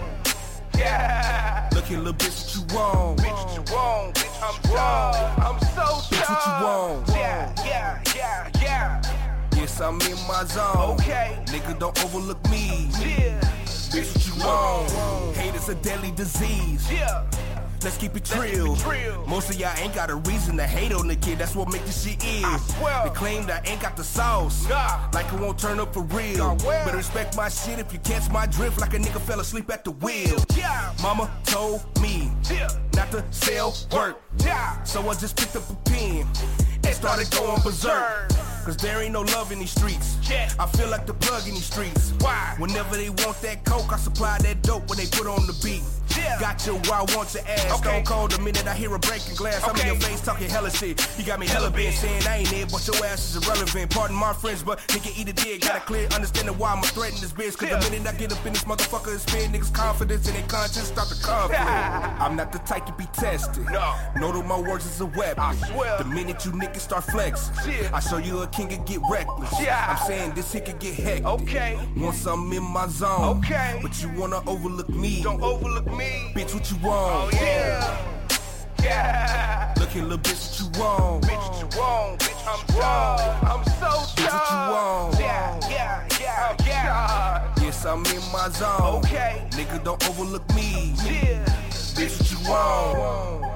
Yeah. Look here, little bitch, what you want? Bitch, what you want? Bitch, I'm done. I'm so done. Bitch, what you want? Yeah, yeah, yeah, yeah. Yes, I'm in my zone. Okay. Nigga, don't overlook me. Yeah. Bitch, what you want? Hate is a deadly disease. Yeah. Let's keep it trill. Most of y'all ain't got a reason to hate on the kid. That's what make this shit ill. They claim that I ain't got the sauce. Nah. Like it won't turn up for real. Better respect my shit if you catch my drift like a nigga fell asleep at the wheel. Yeah. Mama told me yeah. not to sell work. Yeah. So I just picked up a pen and started going berserk. Cause there ain't no love in these streets. Yeah. I feel like the plug in these streets. Why? Whenever they want that coke, I supply that dope when they put on the beat. Yeah. Got you where I want your ass. Okay. Stone cold the minute I hear a breaking glass. Okay. I'm in your face talking hella shit. You got me hella bent saying I ain't it, but your ass is irrelevant. Pardon my friends, but nigga eat a dick. Got a clear understanding why I'ma threaten this bitch. Cause yeah. the minute I get up in this motherfucker, it's spin niggas' confidence and their conscience start to conflict. Yeah. I'm not the type to be tested. No. Know that my words is a weapon. I swear. The minute you niggas start flexing, yeah. I show you a king and get reckless. Yeah. I'm saying this shit could get hectic. Okay. Want something in my zone. Okay. But you wanna overlook me. Don't overlook me. Bitch, what you want? Oh yeah. Yeah. Look here, little bitch, what you want? Bitch, what you want? Bitch, I'm done. I'm so done. Bitch, what you want? Yeah, yeah, yeah, yeah. Yes, I'm in my zone. Okay. Nigga, don't overlook me. Yeah. Bitch, what you want?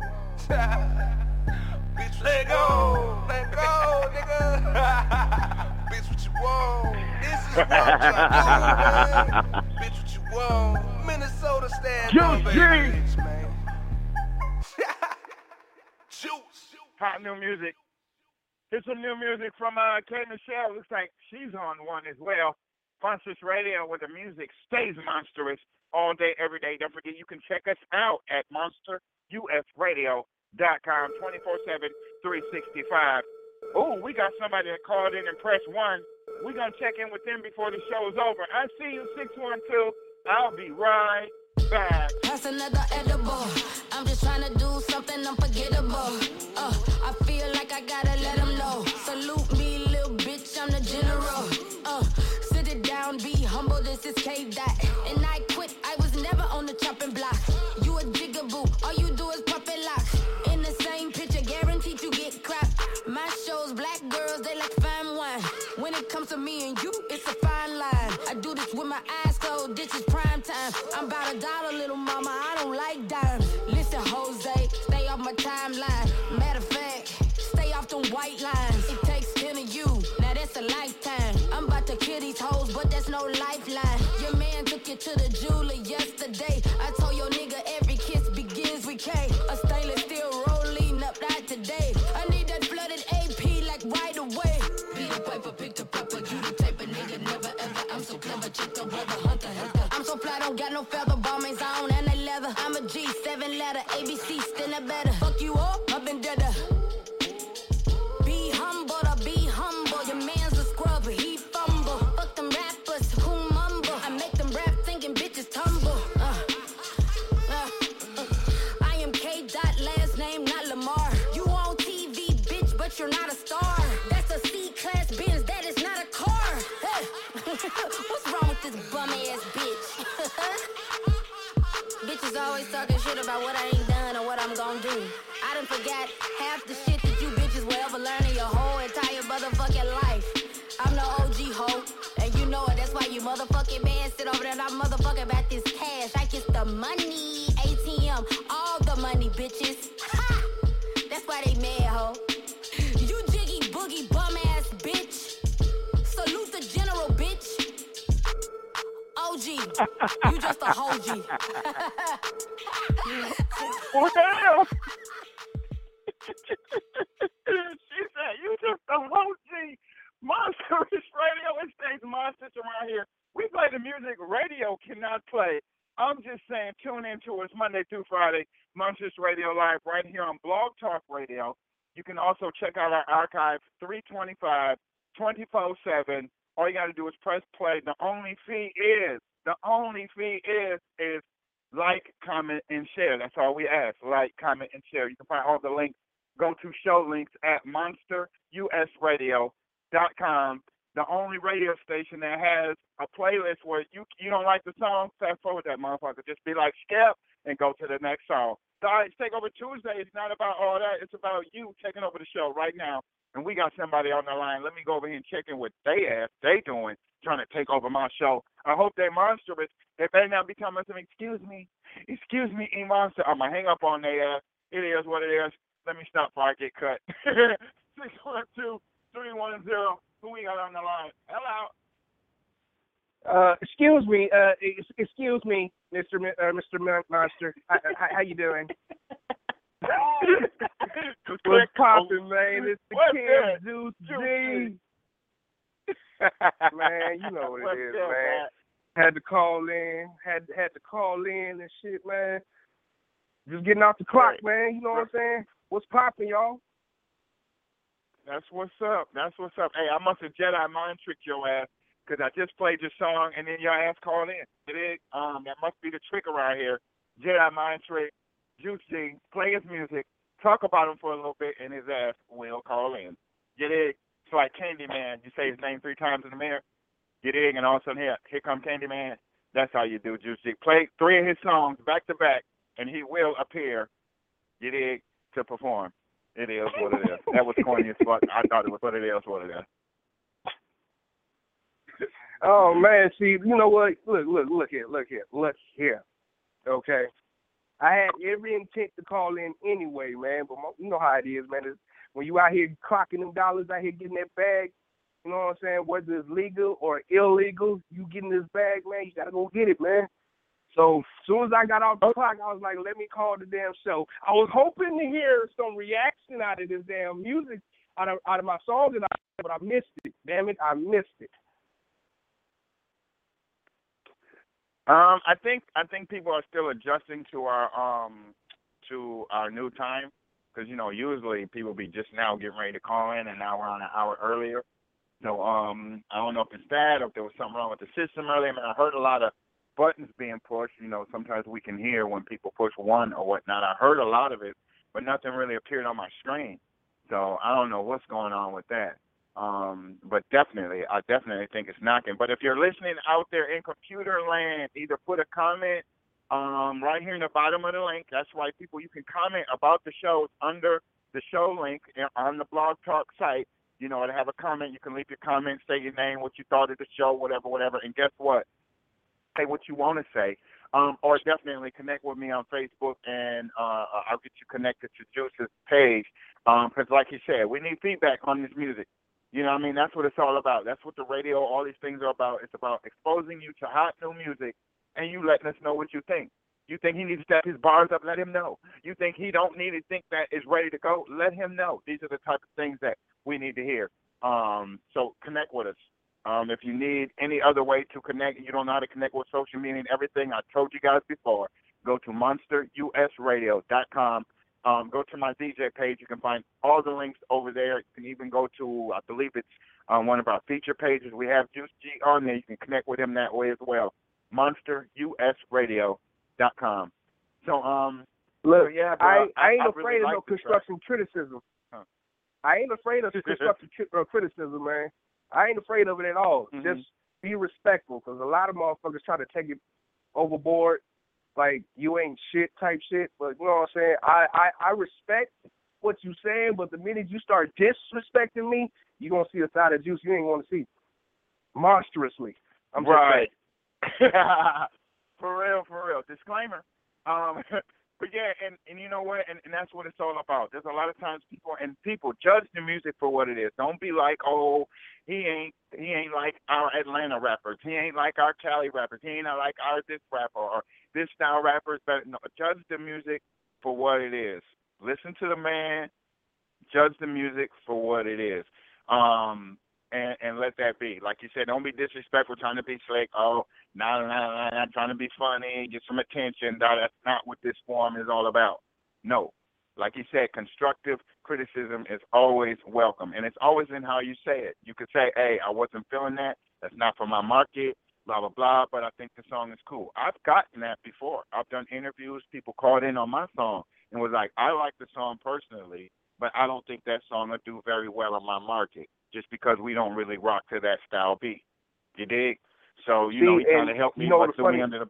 Bitch, let go. Let go, nigga. Bitch, what you want? This is what I'm trying to do, man. Bitch, what you want? Minnesota stand up, baby. Juice. Hot new music. Here's some new music from uh, K. Michelle. Looks like she's on one as well. Monstrous Radio, where the music stays monstrous all day, every day. Don't forget, you can check us out at monster u s radio dot com, twenty-four seven, three sixty-five. Oh, we got somebody that called in and pressed one. We're going to check in with them before the show's over. I see you, six one two. I'll be right back. That's another edible. I'm just trying to do something unforgettable. Uh, I feel like I gotta let them know. Salute me, little bitch, I'm the general. Uh, sit it down, be humble, this is K-Dot. And I quit, I was never on the chopping block. You a jigaboo, all you do is pop and lock. In the same picture, guaranteed you get clapped. My show's black girls, they like fine wine. When it comes to me and you, it's a fine line. I do this with my eyes closed, this is prime time. I'm about a dollar, little mama, I don't like dimes. Listen, Jose, stay off my timeline. Matter of fact, stay off them white lines. It takes ten of you, now that's a lifetime. I'm about to kill these hoes, but that's no lifeline. Your man took you to the jeweler yesterday. I told your nigga every kiss begins with K. A stainless steel rolling up right today. I need that flooded A P like right away. Be the piper, pick the pepper, you the type of nigga, never ever. I'm so clever, check the weather, hunter, hunter. I'm so fly, don't got no feather, ball mains on and they leather. I'm a G, seven letter, A B C, still a better. Fuck you up, up and dead. Be humble, to be humble. Your man's a scrubber, he fumble. Fuck them rappers who mumble. I make them rap thinking bitches tumble. Uh, uh, uh. I am K. Dot, last name not Lamar. You on T V, bitch, but you're not a star. That's a C-class Benz, that is not a car. Hey. What's wrong with this bum ass bitch? Bitches always talking shit about what I ain't done or what I'm gon' do. I done forgot half the shit that you bitches will ever learn in your whole entire motherfucking life. I'm the O G hoe, and you know it, that's why you you motherfucking man sit over there and I'm motherfucking about this cash. I get the money, A T M, all the money, bitches. Ha! That's why they mad, ho. You jiggy boogie bum ass bitch. Salute the general, bitch. O G, you just a hoe G. Well, she said, you just a hoe G. Monstrous Radio, it stays monstrous around here. We play the music radio cannot play. I'm just saying, tune in to us Monday through Friday, Monstrous Radio Live, right here on Blog Talk Radio. You can also check out our archive, three twenty-five, twenty-four seven. All you got to do is press play. The only fee is, the only fee is, is like, comment, and share. That's all we ask, like, comment, and share. You can find all the links. Go to show links at monster u s radio dot com. The only radio station that has a playlist where you you don't like the song, fast forward that motherfucker. Just be like, skip, and go to the next song. So, all right, Take Over Tuesday. It's not about all that. It's about you taking over the show right now. And we got somebody on the line. Let me go over here and check in with they ass. They doing, trying to take over my show. I hope they monstrous. If they not be telling us, excuse me, excuse me, E-Monster, I'm going to hang up on their ass. It is what it is. Let me stop before I get cut. six one two, three one zero. Who we got on the line? Hello. Uh, excuse me, uh, excuse me, Mister Mi- uh, Mister Monster. How, how, how you doing? What's poppin', man? It's the What's kid, good? Juice G. Juice Man, you know what What's it is, good, man. man? Had to call in, had had to call in and shit, man. Just getting off the clock, man. You know what I'm saying? What's poppin', y'all? That's what's up. That's what's up. Hey, I must have Jedi mind tricked your ass because I just played your song and then your ass called in. It is, um, that must be the trick around here. Jedi mind trick, Juice G, play his music, talk about him for a little bit, and his ass will call in. Get it? It's like Candyman. You say his name three times in the mirror. Get it? And all of a sudden, here, here come Candyman. That's how you do Juice G. Play three of his songs back to back, and he will appear. Get it? To perform. It is what it is. That was corny as fuck. I thought it was what it is, what it is. Oh man, see, you know what? Look, look, look here, look here, look here. Okay, I had every intent to call in anyway, man. But you know how it is, man. It's, when you out here clocking them dollars, out here getting that bag, you know what I'm saying? Whether it's legal or illegal, you getting this bag, man. You gotta go get it, man. So as soon as I got off the clock, I was like, let me call the damn show. I was hoping to hear some reaction out of this damn music, out of out of my songs, and I, but I missed it. Damn it, I missed it. Um, I think I think people are still adjusting to our um to our new time because you know usually people be just now getting ready to call in, and now we're on an hour earlier. So um, I don't know if it's that or if there was something wrong with the system earlier. I mean, I heard a lot of buttons being pushed. You know, sometimes we can hear when people push one or whatnot. I heard a lot of it, but nothing really appeared on my screen. So I don't know what's going on with that. Um, but definitely, I definitely think it's knocking. But if you're listening out there in computer land, either put a comment um, right here in the bottom of the link. That's why people, you can comment about the shows under the show link on the Blog Talk site. You know, to have a comment, you can leave your comment, say your name, what you thought of the show, whatever, whatever. And guess what? Say what you want to say, um, or definitely connect with me on Facebook, and uh, I'll get you connected to Juice's page. Because, um, like you said, we need feedback on this music. You know what I mean? That's what it's all about. That's what the radio, all these things are about. It's about exposing you to hot new music, and you letting us know what you think. You think he needs to step his bars up? Let him know. You think he don't need to think that is ready to go? Let him know. These are the type of things that we need to hear. Um, so connect with us. Um, if you need any other way to connect, you don't know how to connect with social media and everything, I told you guys before, go to monster u s radio dot com. Um, go to my D J page. You can find all the links over there. You can even go to, I believe it's um, one of our feature pages. We have Juice G on there. You can connect with him that way as well. monster u s radio dot com. So, um, look, so yeah, bro, I, I ain't I, I afraid really of no like construction criticism. Huh. I ain't afraid of constructive uh, criticism, man. I ain't afraid of it at all. Mm-hmm. Just be respectful, because a lot of motherfuckers try to take it overboard, like you ain't shit type shit. But you know what I'm saying? I, I, I respect what you saying, but the minute you start disrespecting me, you're going to see a side of Juice you ain't going to see. Monstrously. I'm right. For real, for real. Disclaimer. Um, but yeah, and, and you know what? And, and that's what it's all about. There's a lot of times people and people judge the music for what it is. Don't be like, oh, he ain't he ain't like our Atlanta rappers. He ain't like our Cali rappers. He ain't like our this rapper or this style rappers. But no, judge the music for what it is. Listen to the man. Judge the music for what it is. Um, and, and let that be. Like you said, don't be disrespectful, trying to be slick. Oh, no, no, no, no, trying to be funny, get some attention. No, that's not what this forum is all about. No. Like you said, constructive criticism is always welcome. And it's always in how you say it. You could say, hey, I wasn't feeling that. That's not for my market, blah, blah, blah, but I think the song is cool. I've gotten that before. I've done interviews. People called in on my song and was like, I like the song personally, but I don't think that song will do very well on my market just because we don't really rock to that style beat. You dig? So, you see, know, he kind of helped me, you know, but threw me under the...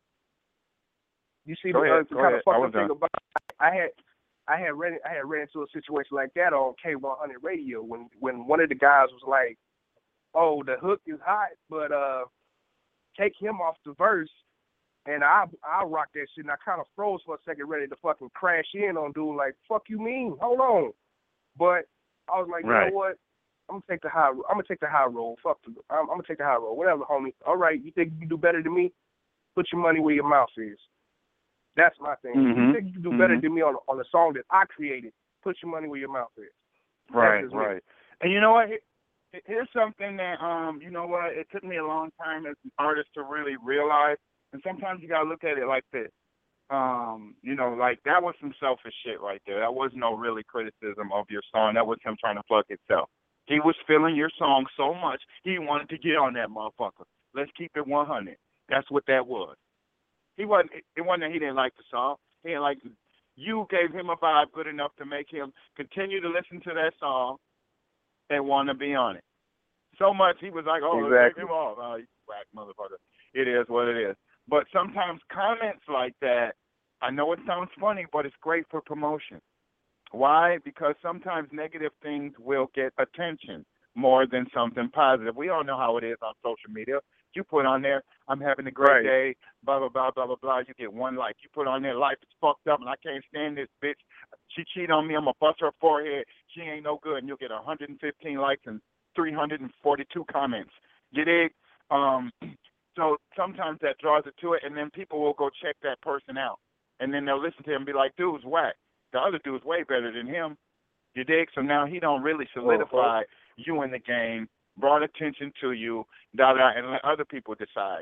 You see, Go the, ahead, the go kind ahead. of I fucked was up thing done. about I had I had ran I had ran into a situation like that on K one hundred radio when when one of the guys was like, "Oh, the hook is hot, but uh, take him off the verse." And I I rock that shit, and I kind of froze for a second, ready to fucking crash in on dude. Like, fuck you mean? Hold on. But I was like, you Right. know what? I'm gonna take the high. I'm gonna take the high road. Fuck the. I'm, I'm gonna take the high road. Whatever, homie. All right. You think you can do better than me? Put your money where your mouth is. That's my thing. Mhm. You think you can do better Mhm. than me on on a song that I created? Put your money where your mouth is. Right, just me. right. And you know what? Here- Here's something that, um, you know what? It took me a long time as an artist to really realize. And sometimes you gotta look at it like this. Um, you know, like that was some selfish shit right there. That was no really criticism of your song. That was him trying to plug himself. He was feeling your song so much he wanted to get on that motherfucker. Let's keep it one hundred. That's what that was. He wasn't. It wasn't that he didn't like the song. He didn't like. You gave him a vibe good enough to make him continue to listen to that song and want to be on it. So much he was like, "Oh, let's Exactly. take him off." Oh, you whack motherfucker. It is what it is. But sometimes comments like that, I know it sounds funny, but it's great for promotion. Why? Because sometimes negative things will get attention more than something positive. We all know how it is on social media. You put on there, I'm having a great Right. day, blah, blah, blah, blah, blah, blah. You get one like. You put on there, life is fucked up, and I can't stand this bitch. She cheated on me. I'm going to bust her forehead. She ain't no good. And you'll get one hundred fifteen likes and three hundred forty-two comments. You dig? Um, so sometimes that draws it to it, and then people will go check that person out. And then they'll listen to him and be like, dude's whack. The other dude's way better than him. You dig? So now he don't really solidify you in the game, brought attention to you, da da, and let other people decide.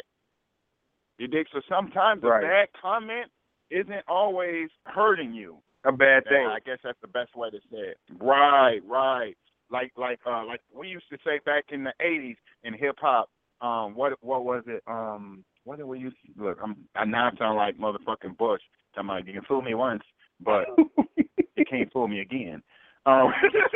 You dig? So sometimes Right. a bad comment isn't always hurting you. A bad And thing. I guess that's the best way to say it. Right, right. Like like uh like we used to say back in the eighties in hip hop. Um, what what was it? Um, what did we used to look? I'm I now sound like motherfucking Bush. I'm like, you can fool me once, but you can't fool me again. Um,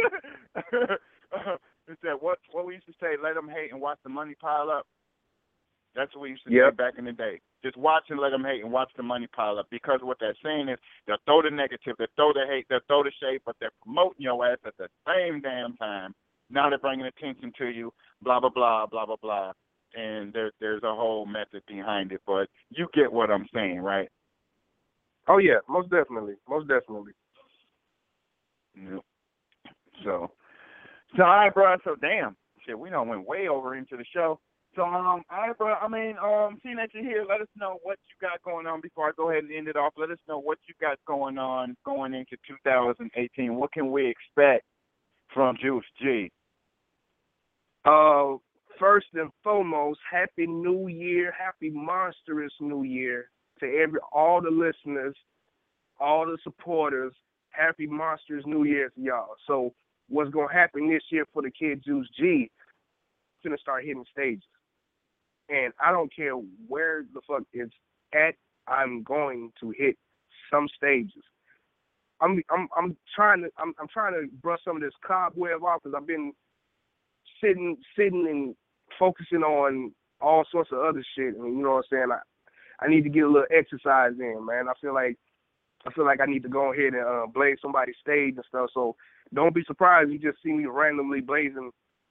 it said what what we used to say? Let them hate and watch the money pile up. That's what we used to Yep. say back in the day. Just watch and let them hate and watch the money pile up. Because what they're saying is they'll throw the negative, they'll throw the hate, they'll throw the shade, but they're promoting your ass at the same damn time. Now they're bringing attention to you, blah, blah, blah, blah, blah, blah. And there, there's a whole method behind it. But you get what I'm saying, right? Oh yeah, most definitely, most definitely. Yep. So, so all right, bro. So damn, shit, we done went way over into the show. So, um, all right, bro. I mean, um, seeing that you're here, let us know what you got going on before I go ahead and end it off. Let us know what you got going on going into two thousand eighteen. What can we expect from Juice G? Uh, first and foremost, happy New Year, happy monstrous New Year to every all the listeners, all the supporters. Happy monstrous New Year to y'all. So, what's gonna happen this year for the kid Juice G? Gonna start hitting stages. And I don't care where the fuck it's at, I'm going to hit some stages. I'm I'm I'm trying to I'm I'm trying to brush some of this cobweb off because I've been sitting sitting and focusing on all sorts of other shit. And you know what I'm saying? I I need to get a little exercise in, man. I feel like I feel like I need to go ahead and uh, blaze somebody's stage and stuff. So don't be surprised if you just see me randomly blazing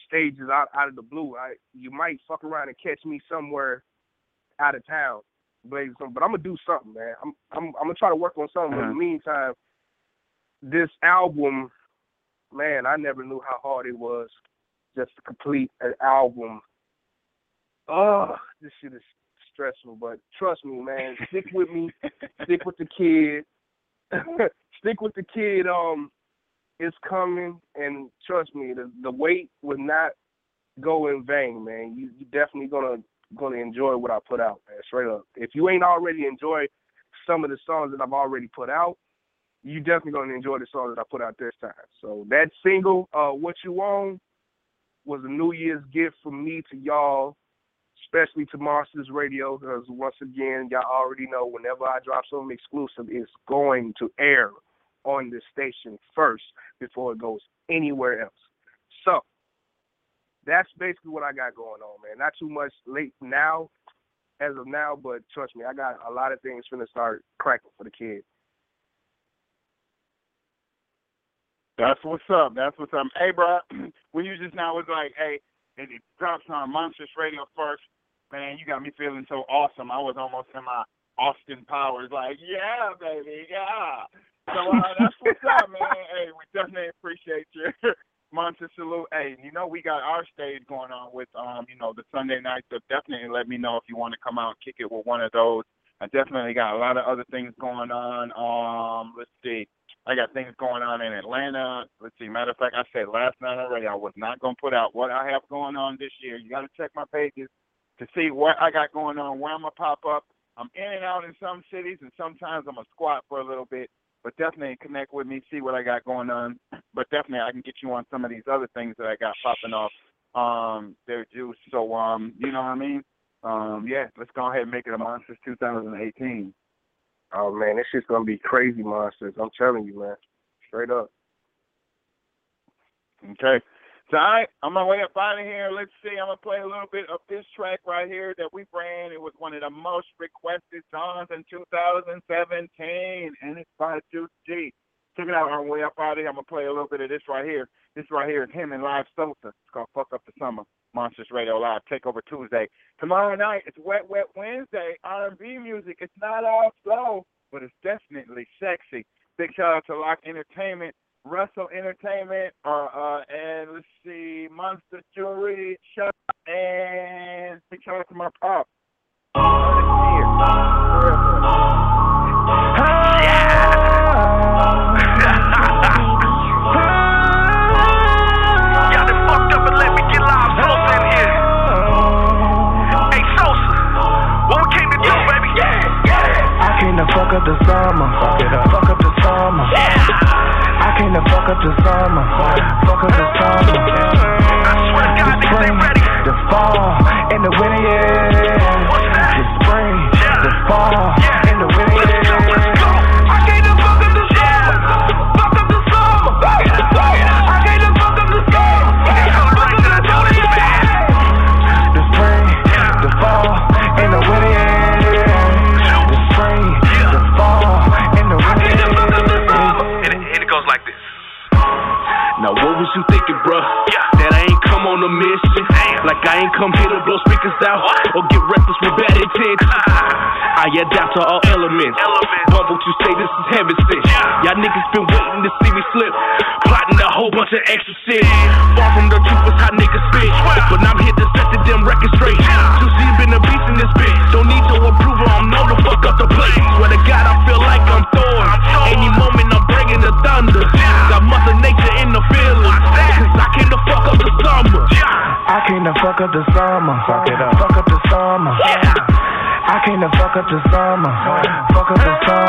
stages out, out of the blue. I you might fuck around and catch me somewhere out of town, blazing something. But I'm gonna do something, man. I'm I'm I'm gonna try to work on something. Uh-huh. In the meantime, this album, man, I never knew how hard it was just to complete an album. Oh, this shit is stressful, but trust me, man. Stick with me. Stick with the kid. Stick with the kid. Um, it's coming, and trust me, the the wait will not go in vain, man. You you definitely gonna gonna enjoy what I put out, man. Straight up. If you ain't already enjoyed some of the songs that I've already put out, you definitely gonna enjoy the songs that I put out this time. So that single, uh, "What You Want," was a New Year's gift from me to y'all, especially to Monsters Radio, because once again, y'all already know whenever I drop something exclusive, it's going to air on this station first before it goes anywhere else. So that's basically what I got going on, man. Not too much late now, as of now, but trust me, I got a lot of things finna start cracking for the kid. That's what's up. That's what's up. Hey, bro, when you just now was like, hey, it drops on Monsters Radio first, man, you got me feeling so awesome. I was almost in my Austin Powers, like, yeah, baby, yeah. So uh, that's what's up, man. Hey, we definitely appreciate you. Monster salute. Hey, you know, we got our stage going on with, um, you know, the Sunday night, so definitely let me know if you want to come out and kick it with one of those. I definitely got a lot of other things going on. Um, let's see. I got things going on in Atlanta. Let's see. Matter of fact, I said last night already I was not going to put out what I have going on this year. You got to check my pages to see what I got going on, where I'm going to pop up. I'm in and out in some cities, and sometimes I'm going to squat for a little bit. But definitely connect with me, see what I got going on. But definitely I can get you on some of these other things that I got popping off um, their juice. So, um, you know what I mean? Um, yeah, let's go ahead and make it a Monsters two thousand eighteen. Oh, man, this shit's going to be crazy, Monsters. I'm telling you, man. Straight up. Okay. So, all right, I'm going to way up out of here. Let's see. I'm going to play a little bit of this track right here that we ran. It was one of the most requested songs in two thousand seventeen, and it's by Juice G. Check it out on the way up out of here. I'm going to play a little bit of this right here. This right here is him and Live Sosa. It's called Fuck Up the Summer. Monsters Radio Live, Takeover Tuesday. Tomorrow night, it's Wet Wet Wednesday, R and B music. It's not all slow, but it's definitely sexy. Big shout out to Lock Entertainment, Russell Entertainment, uh, uh, and let's see, Monster Jewelry Shop, and big shout out to my pop. Y'all done fucked up and let me get Live Sosa in here. Hey Sosa, what we came to do, baby? I came to fuck up the summer, fuck up the summer. I came to fuck up the summer, fuck up the summer. I swear to God, niggas ain't ready. The fall and the winter, yeah. What's that? The spring, the fall and the winter, yeah. Let's go. I came to fuck up the summer, fuck up the summer. I came to fuck up the summer, fuck up the summer. The spring, the fall and the winter, yeah. The spring, the fall and the winter, yeah. And it goes like this. Now what was you thinking, bruh? Yeah. That I ain't come on a mission. Damn. Like I ain't come here to blow speakers out what? Or get reckless with bad intentions. I adapt to all elements. elements. Bumble to say this is heaven sent. Yeah. Y'all niggas been waiting to see me slip, plotting a whole bunch of extra shit. Far from the truth is how niggas spit, but I'm here to set the damn record straight. Yeah. Juicy been a beast in this bitch. Don't need your approval. I'm known to fuck up the place. Swear to God, I feel like I'm Thor. Any moment I'm bringing the thunder. Yeah. Got Mother Nature in the feeling. Cause I came to fuck up the summer. I came to fuck up the summer. Fuck it up. Fuck up the summer. Yeah. I came to fuck up the summer. Fuck up the summer.